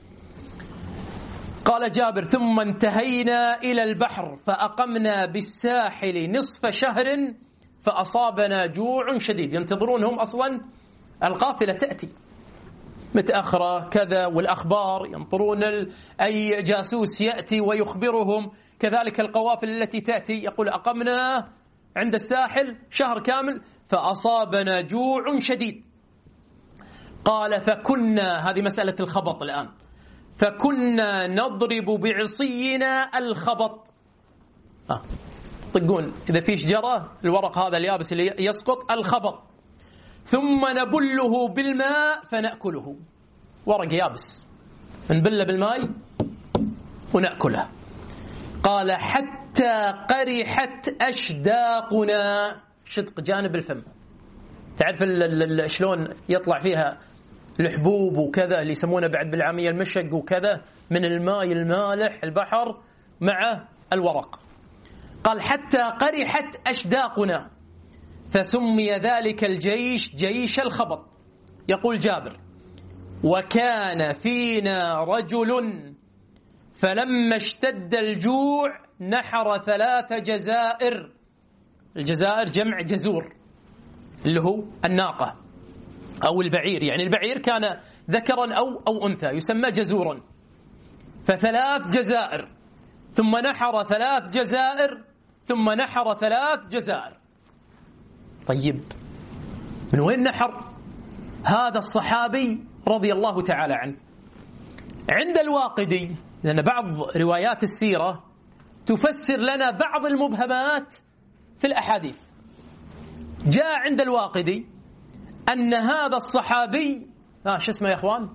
قال جابر ثم انتهينا إلى البحر فأقمنا بالساحل نصف شهر فأصابنا جوع شديد. ينتظرونهم أصلا القافلة تأتي متأخرة كذا، والأخبار ينطرون أي جاسوس يأتي ويخبرهم. كذلك القوافل التي تأتي يقول أقمنا عند الساحل شهر كامل فأصابنا جوع شديد. قال فكنا، هذه مسألة الخبط الآن، فكنا نضرب بعصينا الخبط. آه. طقون إذا في شجرة الورق هذا اليابس اللي يسقط الخبط، ثم نبله بالماء فنأكله. ورق يابس نبله بالماء ونأكله. قال حتى قرحت أشداقنا، شدق جانب الفم. تعرف شلون يطلع فيها الحبوب وكذا اللي يسمونه بعد بالعامية المشق وكذا من الماء المالح البحر مع الورق. قال حتى قرحت أشداقنا فسمي ذلك الجيش جيش الخبط. يقول جابر وكان فينا رجل فلما اشتد الجوع نحر ثلاث جزائر. الجزائر جمع جزور اللي هو الناقة أو البعير، يعني البعير كان ذكرا أو أو أنثى يسمى جزورا. فثلاث جزائر ثم نحر ثلاث جزائر ثم نحر ثلاث جزائر. طيب من وين نحر هذا الصحابي رضي الله تعالى عنه؟ عند الواقدي، لأن بعض روايات السيرة تفسر لنا بعض المبهمات في الأحاديث. جاء عند الواقدي أن هذا الصحابي آه شو اسمه يا أخوان؟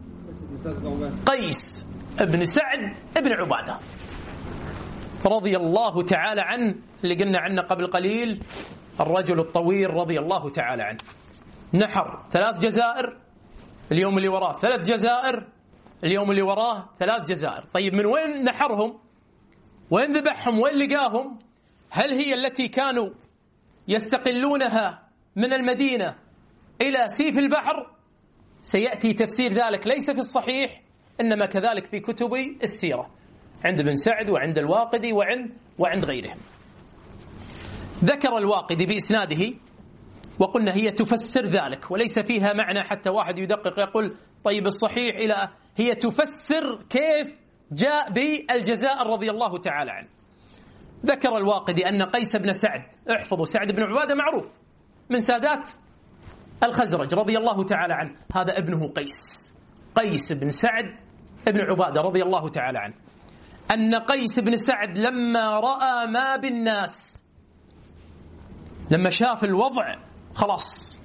قيس ابن سعد ابن عبادة رضي الله تعالى عنه، اللي قلنا عنه قبل قليل الرجل الطويل رضي الله تعالى عنه. نحر ثلاث جزائر، اليوم اللي وراه ثلاث جزائر، اليوم اللي وراه ثلاث جزائر. طيب من وين نحرهم؟ وين ذبحهم؟ وين لقاهم؟ هل هي التي كانوا يستقلونها من المدينة إلى سيف البحر؟ سيأتي تفسير ذلك ليس في الصحيح، إنما كذلك في كتب السيرة عند ابن سعد وعند الواقدي وعند وعند غيرهم. ذكر الواقدي بإسناده وقلنا هي تفسر ذلك وليس فيها معنى حتى واحد يدقق يقول طيب الصحيح إلى، هي تفسر كيف جاء بالجزائر رضي الله تعالى عنه. ذكر الواقدي أن قيس بن سعد، احفظوا سعد بن عبادة معروف من سادات الخزرج رضي الله تعالى عنه، هذا ابنه قيس، قيس بن سعد ابن عبادة رضي الله تعالى عنه، أن قيس بن سعد لما رأى ما بالناس، لما شاف الوضع خلاص،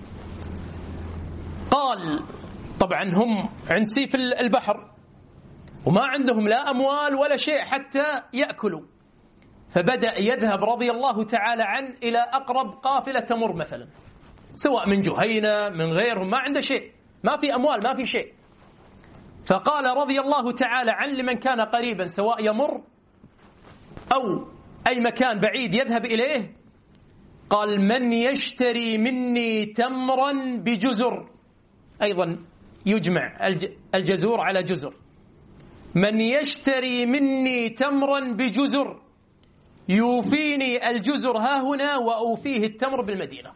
قال طبعا هم عند سيف البحر وما عندهم لا أموال ولا شيء حتى يأكلوا، فبدأ يذهب رضي الله تعالى عنه إلى أقرب قافلة تمر مثلا، سواء من جهينة من غيرهم، ما عنده شيء، ما في أموال ما في شيء. فقال رضي الله تعالى عنه لمن كان قريبا سواء يمر أو أي مكان بعيد يذهب إليه، قال من يشتري مني تمرا بجزر، أيضا يجمع الجزور على جزر، من يشتري مني تمرا بجزر يوفيني الجزر ها هنا وأوفيه التمر بالمدينة.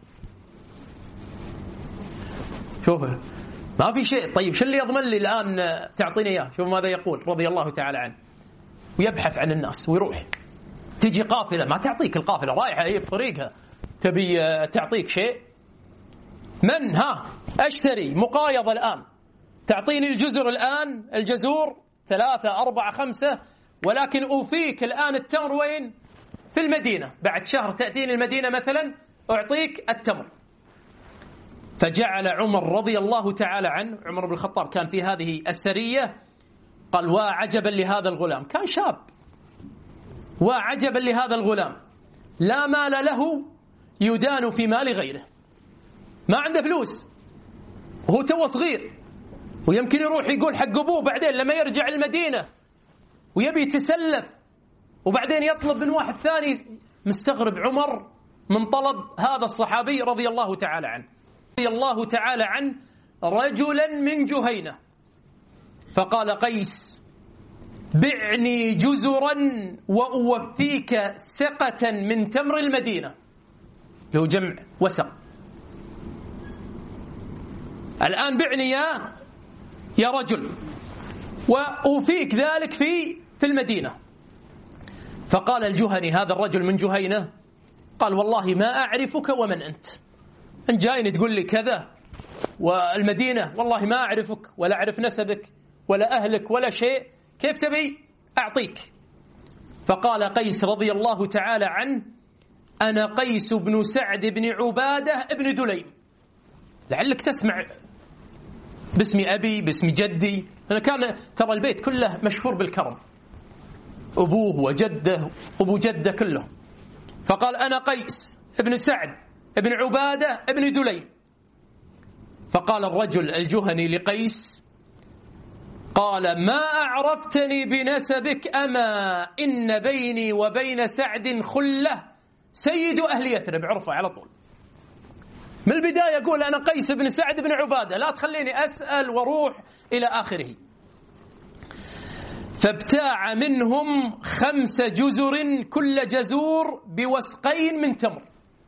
شوف ما في شيء، طيب شو اللي يضمن لي الآن تعطيني إياه؟ شوف ماذا يقول رضي الله تعالى عنه، ويبحث عن الناس ويروح، تجي قافلة ما تعطيك، القافلة رايحة هي بطريقها تبي تعطيك شيء، من ها أشتري مقايضة الآن، تعطيني الجزر الآن، الجزور ثلاثة أربعة خمسة، ولكن أوفيك الآن التمر وين؟ في المدينة، بعد شهر تأتيني المدينة مثلا أعطيك التمر. فجعل عمر رضي الله تعالى عنه، عمر بن الخطاب كان في هذه السرية، قال وعجبا لهذا الغلام، كان شاب، وعجبا لهذا الغلام لا مال له يدان في مال غيره، ما عنده فلوس وهو تو صغير، ويمكن يروح يقول حق أبوه بعدين لما يرجع المدينة ويبي يتسلف، وبعدين يطلب من واحد ثاني. مستغرب عمر من طلب هذا الصحابي رضي الله تعالى عنه، رضي الله تعالى عنه رجلا من جهينة، فقال قيس بعني جزرا وأوفيك سقة من تمر المدينة، له جمع وسق، الآن بعني يا يا رجل وأوفيك ذلك في في المدينة. فقال الجهني، هذا الرجل من جهينة، قال والله ما أعرفك ومن أنت، أنت جايني تقول لي كذا والمدينة والله ما أعرفك ولا أعرف نسبك ولا أهلك ولا شيء، كيف تبي أعطيك؟ فقال قيس رضي الله تعالى عنه أنا قيس بن سعد بن عبادة بن دليم، لعلك تسمع باسم أبي باسم جدي، أنا كان ترى البيت كله مشهور بالكرم، أبوه وجده أبو جده كله. فقال أنا قيس بن سعد بن عبادة بن دليم. فقال الرجل الجهني لقيس، قال ما أعرفتني بنسبك، أما إن بيني وبين سعد خلة سيد أهل يثرب، عرفه على طول من البداية، يقول أنا قيس بن سعد بن عبادة، لا تخليني أسأل وروح إلى آخره. فابتاع منهم خمس جزر كل جزور بوسقين من تمر،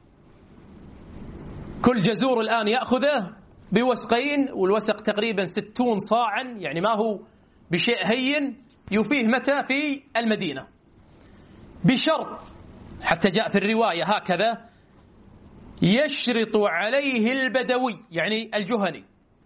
كل جزور الآن يأخذه بوسقين، والوسق تقريبا ستون صاعا، يعني ما هو بشيء هين، يفيه متى في المدينة، بشرط حتى جاء في الرواية هكذا يشرط عليه البدوي يعني الجهني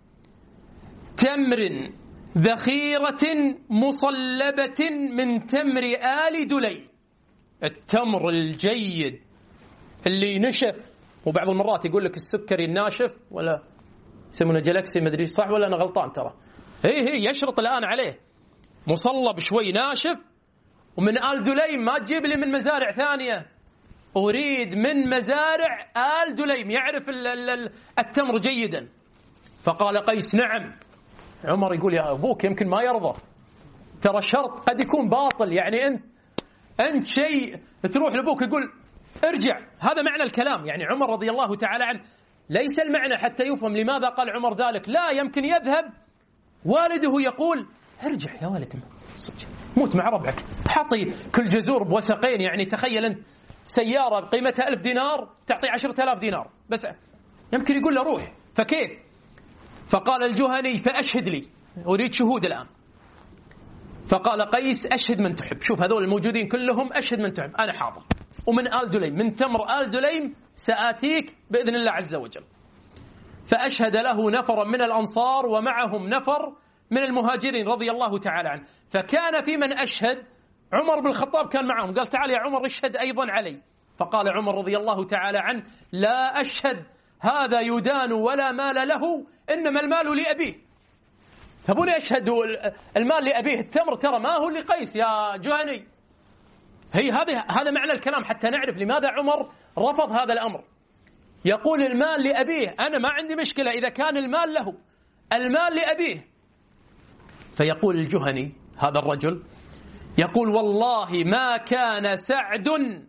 تمر ذخيرة مصلبة من تمر آل دليم، التمر الجيد اللي نشف، وبعض المرات يقول لك السكري الناشف ولا يسمونه جلاكسي، ما ادري صح ولا انا غلطان، ترى هي هي يشرط الآن عليه مصلب شوي ناشف، ومن آل دليم، ما تجيب لي من مزارع ثانية، أريد من مزارع آل دليم يعرف التمر جيدا. فقال قيس نعم. عمر يقول يا أبوك يمكن ما يرضى، ترى الشرط قد يكون باطل، يعني أنت أنت شيء تروح لأبوك يقول ارجع، هذا معنى الكلام. يعني عمر رضي الله تعالى عنه ليس المعنى حتى يفهم لماذا قال عمر ذلك، لا، يمكن يذهب والده يقول ارجع يا ولد موت مع ربعك، حطي كل جزور بوسقين، يعني تخيل أنت سيارة قيمتها ألف دينار تعطي عشرة آلاف دينار بس، يمكن يقول له روح، فكيف؟ فقال الجهني فأشهد لي، أريد شهود الآن. فقال قيس أشهد من تحب. شوف هذول الموجودين كلهم أشهد من تحب، أنا حاضر، ومن آل دليم، من تمر آل دليم سآتيك بإذن الله عز وجل. فأشهد له نفرا من الأنصار ومعهم نفر من المهاجرين رضي الله تعالى عنه. فكان في من أشهد عمر بن الخطاب، كان معهم، قال تعال يا عمر اشهد أيضا علي. فقال عمر رضي الله تعالى عنه لا أشهد، هذا يدان ولا مال له، إنما المال لأبيه. تبوني أشهد المال لأبيه، التمر ترى ما هو لقيس يا جهني. هي هذا هذا معنى الكلام، حتى نعرف لماذا عمر رفض هذا الأمر. يقول المال لأبيه، أنا ما عندي مشكلة إذا كان المال له، المال لأبيه. فيقول الجهني هذا الرجل، يقول والله ما كان سعد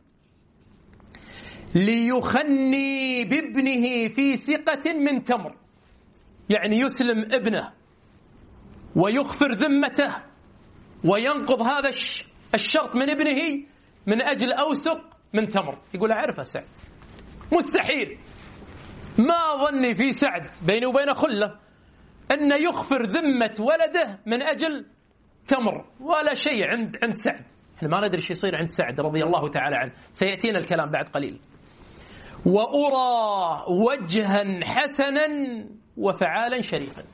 ليخني بابنه في سقة من تمر، يعني يسلم ابنه ويغفر ذمته وينقض هذا الشرط من ابنه من أجل أوسق من تمر. يقول أعرفه سعد، مستحيل، ما ظني في سعد بيني وبين خلة أن يغفر ذمة ولده من أجل تمر، ولا شيء عند عند سعد. احنا ما ندري شو يصير عند سعد رضي الله تعالى عنه، سيأتينا الكلام بعد قليل. وأرى وجها حسنا وفعالا شريفا.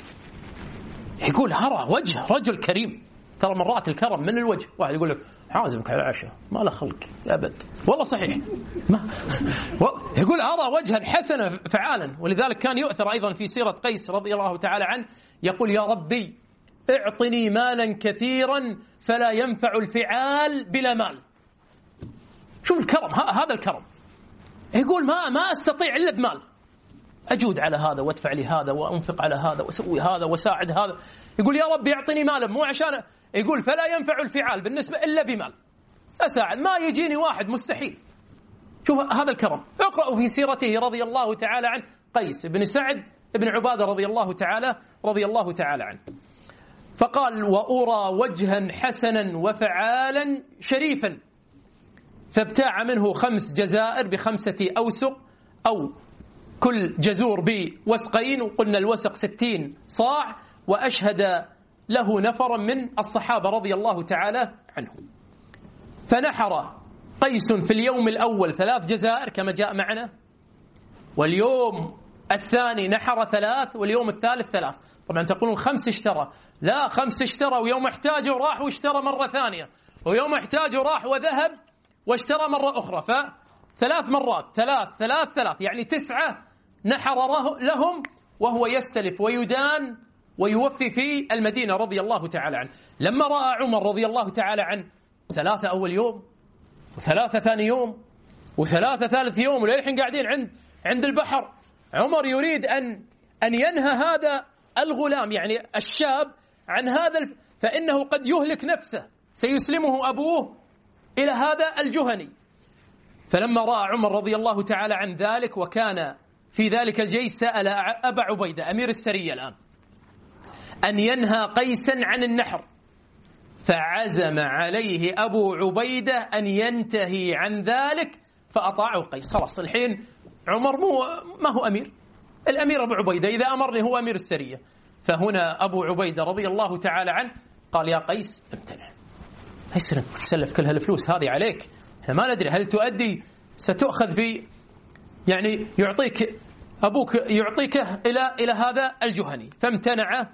يقول أرى وجه رجل كريم، ترى مرات الكرم من الوجه. واحد يقول لك عازمك على العشاء، ما له خلق أبد، والله صحيح ما يقول أرى وجها حسنا فعالا. ولذلك كان يؤثر أيضا في سيرة قيس رضي الله تعالى عنه، يقول يا ربي اعطني مالا كثيرا فلا ينفع الفعال بلا مال. شوف الكرم، هذا الكرم. يقول ما ما استطيع الا بمال، اجود على هذا وادفع لي هذا وانفق على هذا واسوي هذا وساعد هذا. يقول يا ربي اعطني مالا، مو عشان يقول فلا ينفع الفعال بالنسبه الا بمال، اساعد، ما يجيني واحد، مستحيل. شوف هذا الكرم. اقرأوا في سيرته رضي الله تعالى عنه قيس بن سعد بن عبادة رضي الله تعالى رضي الله تعالى عنه. فقال وأرى وجها حسنا وفعالا شريفا، فابتاع منه خمس جزائر بخمسة أوسق، أو كل جزور بوسقين، وقلنا الوسق ستين صاع. وأشهد له نفرا من الصحابة رضي الله تعالى عنهم. فنحر قيس في اليوم الأول ثلاث جزائر كما جاء معنا، واليوم الثاني نحر ثلاث، واليوم الثالث ثلاث. طبعا تقولون خمس اشترى، لا، خمس اشترى ويوم احتاجوا راح واشترى مرة ثانية، ويوم احتاجوا راح وذهب واشترى مرة أخرى. فثلاث مرات، ثلاث ثلاث ثلاث، يعني تسعة نحر لهم وهو يستلف ويدان ويوفي في المدينة رضي الله تعالى عنه. لما رأى عمر رضي الله تعالى عنه ثلاثة أول يوم وثلاثة ثاني يوم وثلاثة ثالث يوم، وللحين قاعدين عند عند البحر، عمر يريد أن أن ينهى هذا الغلام يعني الشاب عن هذا، فإنه قد يهلك نفسه، سيسلمه أبوه إلى هذا الجهني. فلما رأى عمر رضي الله تعالى عن ذلك وكان في ذلك الجيش، سأل أبا عبيدة أمير السرية الآن أن ينهى قيسا عن النحر، فعزم عليه أبو عبيدة أن ينتهي عن ذلك، فأطاعه قيس. خلاص الحين عمر مو ما هو أمير، الأمير أبو عبيدة، إذا أمرني هو أمير السرية. فهنا أبو عبيدة رضي الله تعالى عنه قال يا قيس امتنع، يصير تسلف كل هالفلوس هذه عليك، احنا ما ندري هل تؤدي، ستؤخذ في يعني يعطيك أبوك يعطيك إلى إلى هذا الجهني. فامتنع.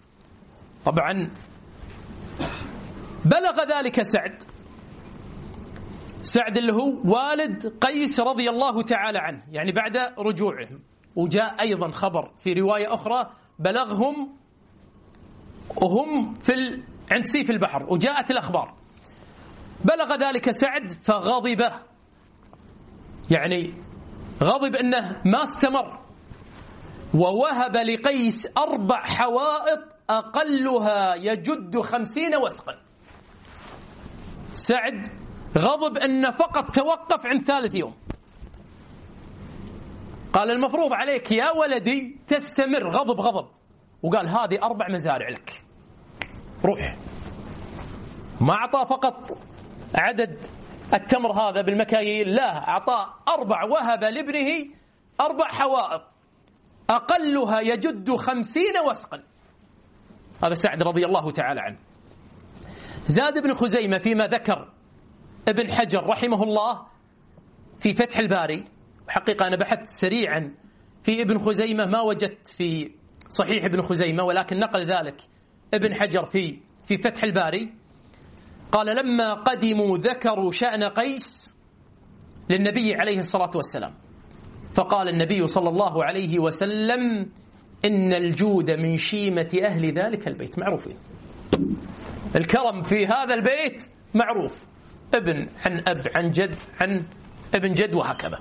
طبعا بلغ ذلك سعد، سعد اللي هو والد قيس رضي الله تعالى عنه، يعني بعد رجوعهم. وجاء أيضا خبر في رواية أخرى بلغهم وهم في ال... عند سيف البحر، وجاءت الأخبار. بلغ ذلك سعد فغضب، يعني غضب أنه ما استمر، ووهب لقيس أربع حوائط أقلها يجد خمسين وسقا. سعد غضب أنه فقط توقف عند ثالث يوم، قال المفروض عليك يا ولدي تستمر. غضب غضب، وقال هذه أربع مزارع لك، روح. ما أعطى فقط عدد التمر هذا بالمكاييل، لا، أعطى أربع، وهب لابنه أربع حوائط أقلها يجد خمسين وسقا. هذا سعد رضي الله تعالى عنه. زاد ابن خزيمة فيما ذكر ابن حجر رحمه الله في فتح الباري، وحقيقة أنا بحثت سريعا في ابن خزيمة ما وجدت في صحيح ابن خزيمة، ولكن نقل ذلك ابن حجر في في فتح الباري. قال لما قدموا ذكروا شأن قيس للنبي عليه الصلاة والسلام، فقال النبي صلى الله عليه وسلم إن الجود من شيمة أهل ذلك البيت. معروفين الكرم في هذا البيت معروف، ابن عن أب عن جد عن ابن جد وهكذا.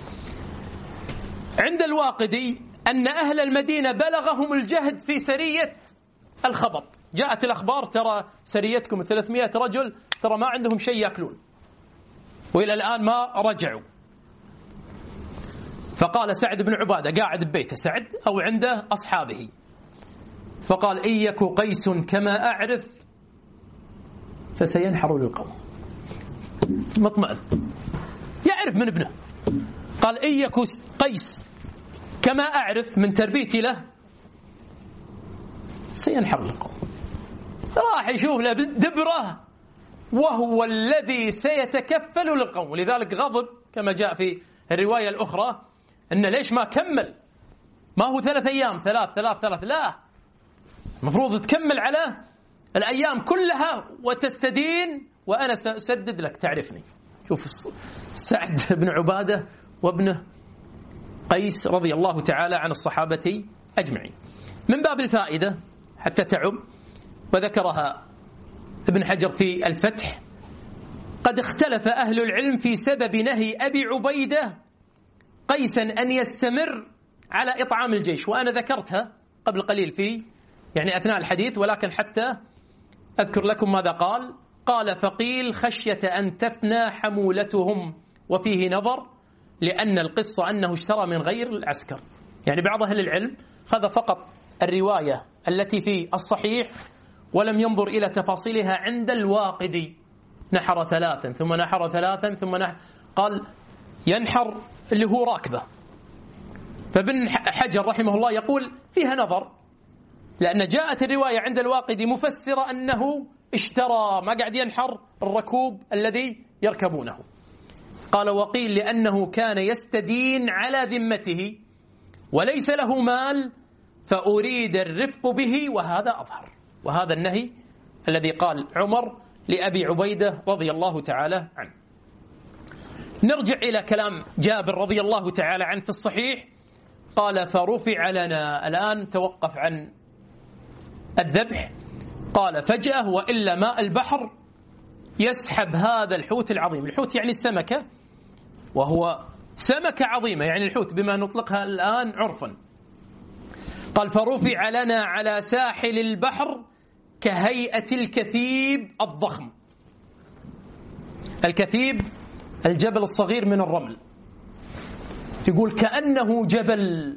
عند الواقدي أن أهل المدينة بلغهم الجهد في سرية الخبط، جاءت الأخبار ترى سريتكم ثلاثمائة رجل ترى ما عندهم شيء يأكلون وإلى الآن ما رجعوا. فقال سعد بن عبادة قاعد ببيته سعد أو عنده أصحابه، فقال إن يك قيس كما أعرف فسينحر للقوم. مطمئن يعرف من ابنه. قال إن يك قيس كما أعرف من تربيتي له سينحر للقوم. راح يشوف له دبره وهو الذي سيتكفل للقوم. ولذلك غضب كما جاء في الرواية الأخرى أن ليش ما كمل، ما هو ثلاث أيام ثلاث ثلاث ثلاث لا، المفروض تكمل على الأيام كلها وتستدين وأنا سأسدد لك تعرفني. شوف سعد بن عبادة وابنه قيس رضي الله تعالى عن الصحابة أجمعين. من باب الفائدة حتى تعب وذكرها ابن حجر في الفتح، قد اختلف أهل العلم في سبب نهي أبي عبيدة قيسا أن يستمر على إطعام الجيش، وأنا ذكرتها قبل قليل في يعني أثناء الحديث، ولكن حتى أذكر لكم ماذا قال. قال فقيل خشية أن تفنى حمولتهم، وفيه نظر لأن القصة أنه اشترى من غير العسكر. يعني بعض أهل العلم خذ فقط الرواية التي في الصحيح ولم ينظر إلى تفاصيلها عند الواقدي، نحر ثلاثا ثم نحر ثلاثا ثم نحر، قال ينحر اللي هو راكبه. فابن حجر رحمه الله يقول فيها نظر، لأن جاءت الرواية عند الواقدي مفسرة أنه اشترى، ما قاعد ينحر الركوب الذي يركبونه. قال وقيل لأنه كان يستدين على ذمته وليس له مال فأريد الرفق به، وهذا أظهر، وهذا النهي الذي قال عمر لأبي عبيدة رضي الله تعالى عنه. نرجع إلى كلام جابر رضي الله تعالى عنه في الصحيح. قال فرفع لنا، الآن توقف عن الذبح، قال فجأة وإلا ماء البحر يسحب هذا الحوت العظيم. الحوت يعني السمكة، وهو سمكة عظيمة يعني الحوت بما نطلقها الآن عرفا. قال فرفع لنا على ساحل البحر كهيئة الكثيب الضخم. الكثيب الجبل الصغير من الرمل، يقول كأنه جبل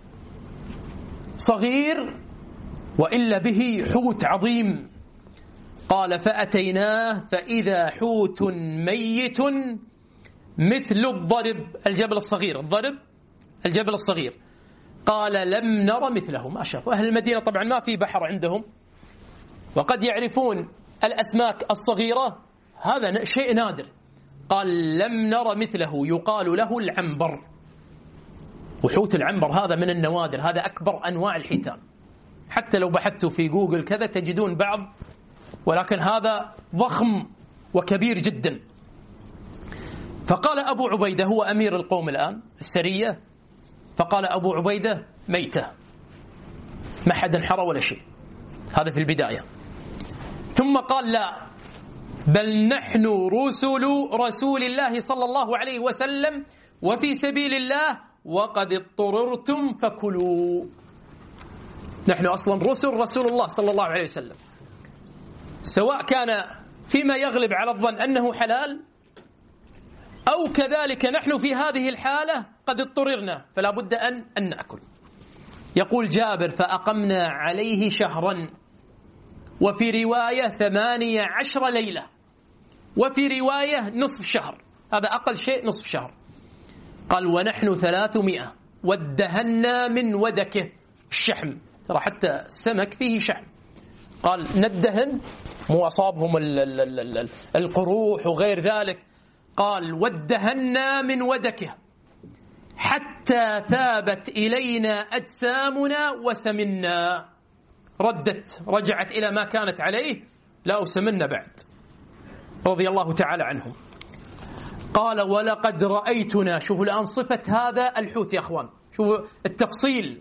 صغير وإلا به حوت عظيم. قال فأتيناه فإذا حوت ميت مثل الضرب، الجبل الصغير، الضرب الجبل الصغير. قال لم نر مثله، ما شافوا. أهل المدينة طبعا ما في بحر عندهم، وقد يعرفون الأسماك الصغيرة، هذا شيء نادر. قال لم نر مثله، يقال له العنبر، وحوت العنبر هذا من النوادر، هذا أكبر أنواع الحيتان، حتى لو بحثتوا في جوجل كذا تجدون بعض، ولكن هذا ضخم وكبير جدا. فقال أبو عبيدة، هو أمير القوم الآن السرية، فقال أبو عبيدة ميتة، ما حد انحرى ولا شيء، هذا في البداية. ثم قال لا، بل نحن رسل رسول الله صلى الله عليه وسلم وفي سبيل الله وقد اضطررتم فكلوا. نحن أصلا رسل رسول الله صلى الله عليه وسلم، سواء كان فيما يغلب على الظن أنه حلال أو كذلك نحن في هذه الحالة قد اضطررنا فلا بد أن, أن نأكل. يقول جابر فأقمنا عليه شهرا، وفي رواية ثمانية عشر ليلة، وفي رواية نصف شهر، هذا أقل شيء نصف شهر. قال ونحن ثلاثمائة وادهنا من ودكه الشحم، ترى حتى السمك فيه شحم. قال ندهن مو أصابهم القروح وغير ذلك. قال وادهنا من ودكه حتى ثابت إلينا أجسامنا وسمنا، ردت رجعت إلى ما كانت عليه، لا وسمنا بعد، رضي الله تعالى عنهم. قال ولقد رأيتنا، شوفوا الآن صفة هذا الحوت يا أخوان، شوفوا التفصيل،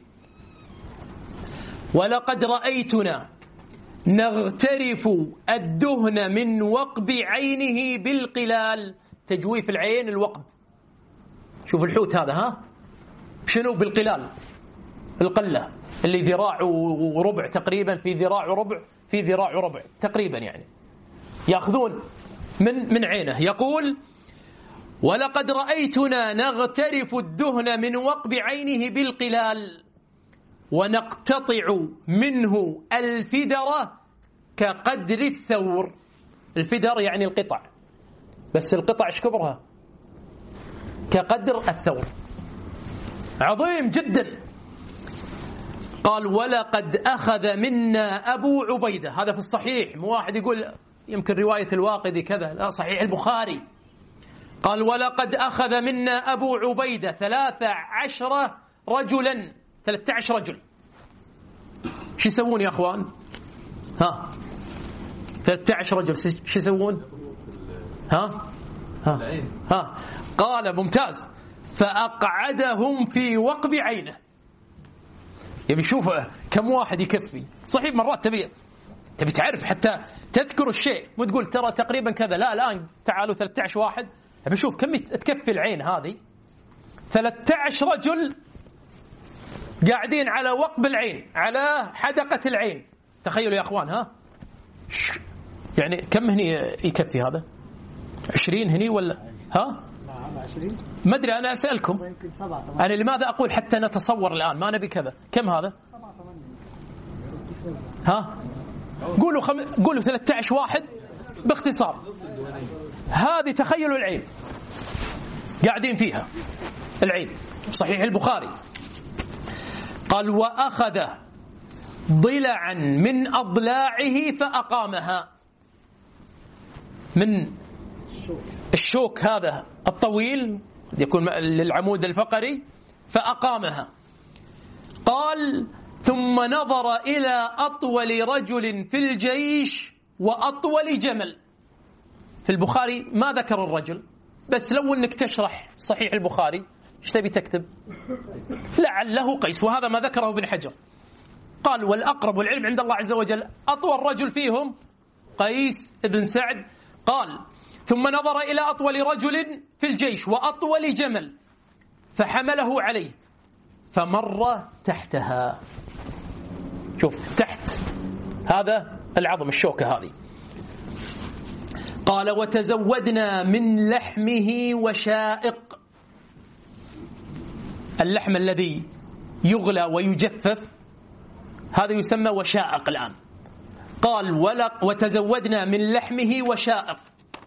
ولقد رأيتنا نغترف الدهن من وقب عينه بالقلال، تجويف العين الوقب. شوف الحوت هذا ها شنو بالقلال، القلة اللي ذراع وربع تقريبا، في ذراع وربع في ذراع وربع تقريبا، يعني يأخذون من من عينه. يقول ولقد رأيتنا نغترف الدهن من وقب عينه بالقلال ونقتطع منه الفدر كقدر الثور. الفدر يعني القطع، بس القطع ايش كبرها؟ كقدر الثور، عظيم جدا. قال ولقد أخذ منا أبو عبيدة، هذا في الصحيح، مو واحد يقول يمكن رواية الواقدي كذا، لا صحيح البخاري. قال ولقد أخذ منا أبو عبيدة ثلاثة عشر رجلا، ثلاثة عشر رجل. شو يسوون يا أخوان؟ ها ثلاثة عشر رجل شو يسوون؟ ها ها ها قال ممتاز، فأقعدهم في وقب عينه. يبي يشوف كم واحد يكفي. صحيح مرات تبي تبي تعرف حتى تذكر الشيء، مو تقول ترى تقريبا كذا، لا الآن تعالوا ثلاثة عشر واحد، أبي أشوف كم تكفي العين هذه. ثلاثة عشر رجل قاعدين على وقب العين، على حدقة العين. تخيلوا يا أخوان، ها يعني كم هني يكفي هذا؟ عشرين هني ولا ها؟ ما أدري، أنا أسألكم، أنا لماذا أقول حتى نتصور الآن، ما نبي كذا. كم هذا؟ ها قولوا خم... قولوا ثلاثة عشر واحد باختصار. هذه تخيلوا العين قاعدين فيها، العين صحيح البخاري. قال وأخذ ضلعا من أضلاعه فأقامها، من الشوك هذا الطويل يكون للعمود الفقري، فأقامها. قال ثم نظر إلى أطول رجل في الجيش وأطول جمل. في البخاري ما ذكر الرجل، بس لو أنك تشرح صحيح البخاري ايش تبي تكتب؟ لعله قيس، وهذا ما ذكره ابن حجر. قال والأقرب والعلم عند الله عز وجل، أطول رجل فيهم قيس بن سعد. قال ثم نظر إلى أطول رجل في الجيش وأطول جمل فحمله عليه فمر تحتها. شوف تحت هذا العظم، الشوكة هذه. قال وتزودنا من لحمه وشائق، اللحم الذي يغلى ويجفف هذا يسمى وشائق الآن. قال ولق وتزودنا من لحمه وشائق.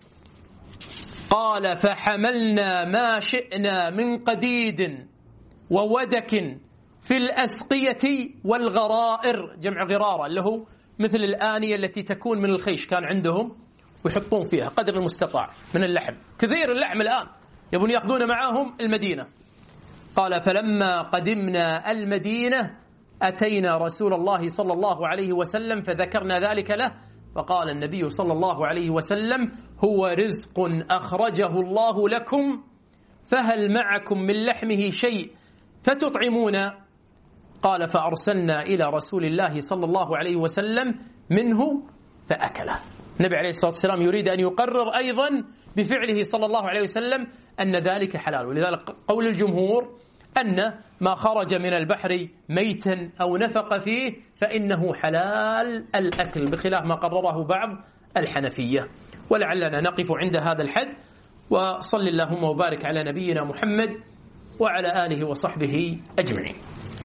قال فحملنا ما شئنا من قديد وودك في الأسقية والغرائر، جمع غرارة اللي هو مثل الآنية التي تكون من الخيش، كان عندهم ويحطون فيها قدر المستطاع من اللحم. كثير اللحم الآن يبون يأخذون معهم المدينة. قال فلما قدمنا المدينة أتينا رسول الله صلى الله عليه وسلم فذكرنا ذلك له، فقال النبي صلى الله عليه وسلم هو رزق أخرجه الله لكم، فهل معكم من لحمه شيء فتطعمون؟ قال فأرسلنا إلى رسول الله صلى الله عليه وسلم منه فأكله. النبي عليه الصلاة والسلام يريد أن يقرر أيضا بفعله صلى الله عليه وسلم أن ذلك حلال، ولذلك قول الجمهور أن ما خرج من البحر ميتا أو نفق فيه فإنه حلال الأكل، بخلاف ما قرره بعض الحنفية. ولعلنا نقف عند هذا الحد، وصل اللهم وبارك على نبينا محمد وعلى آله وصحبه أجمعين.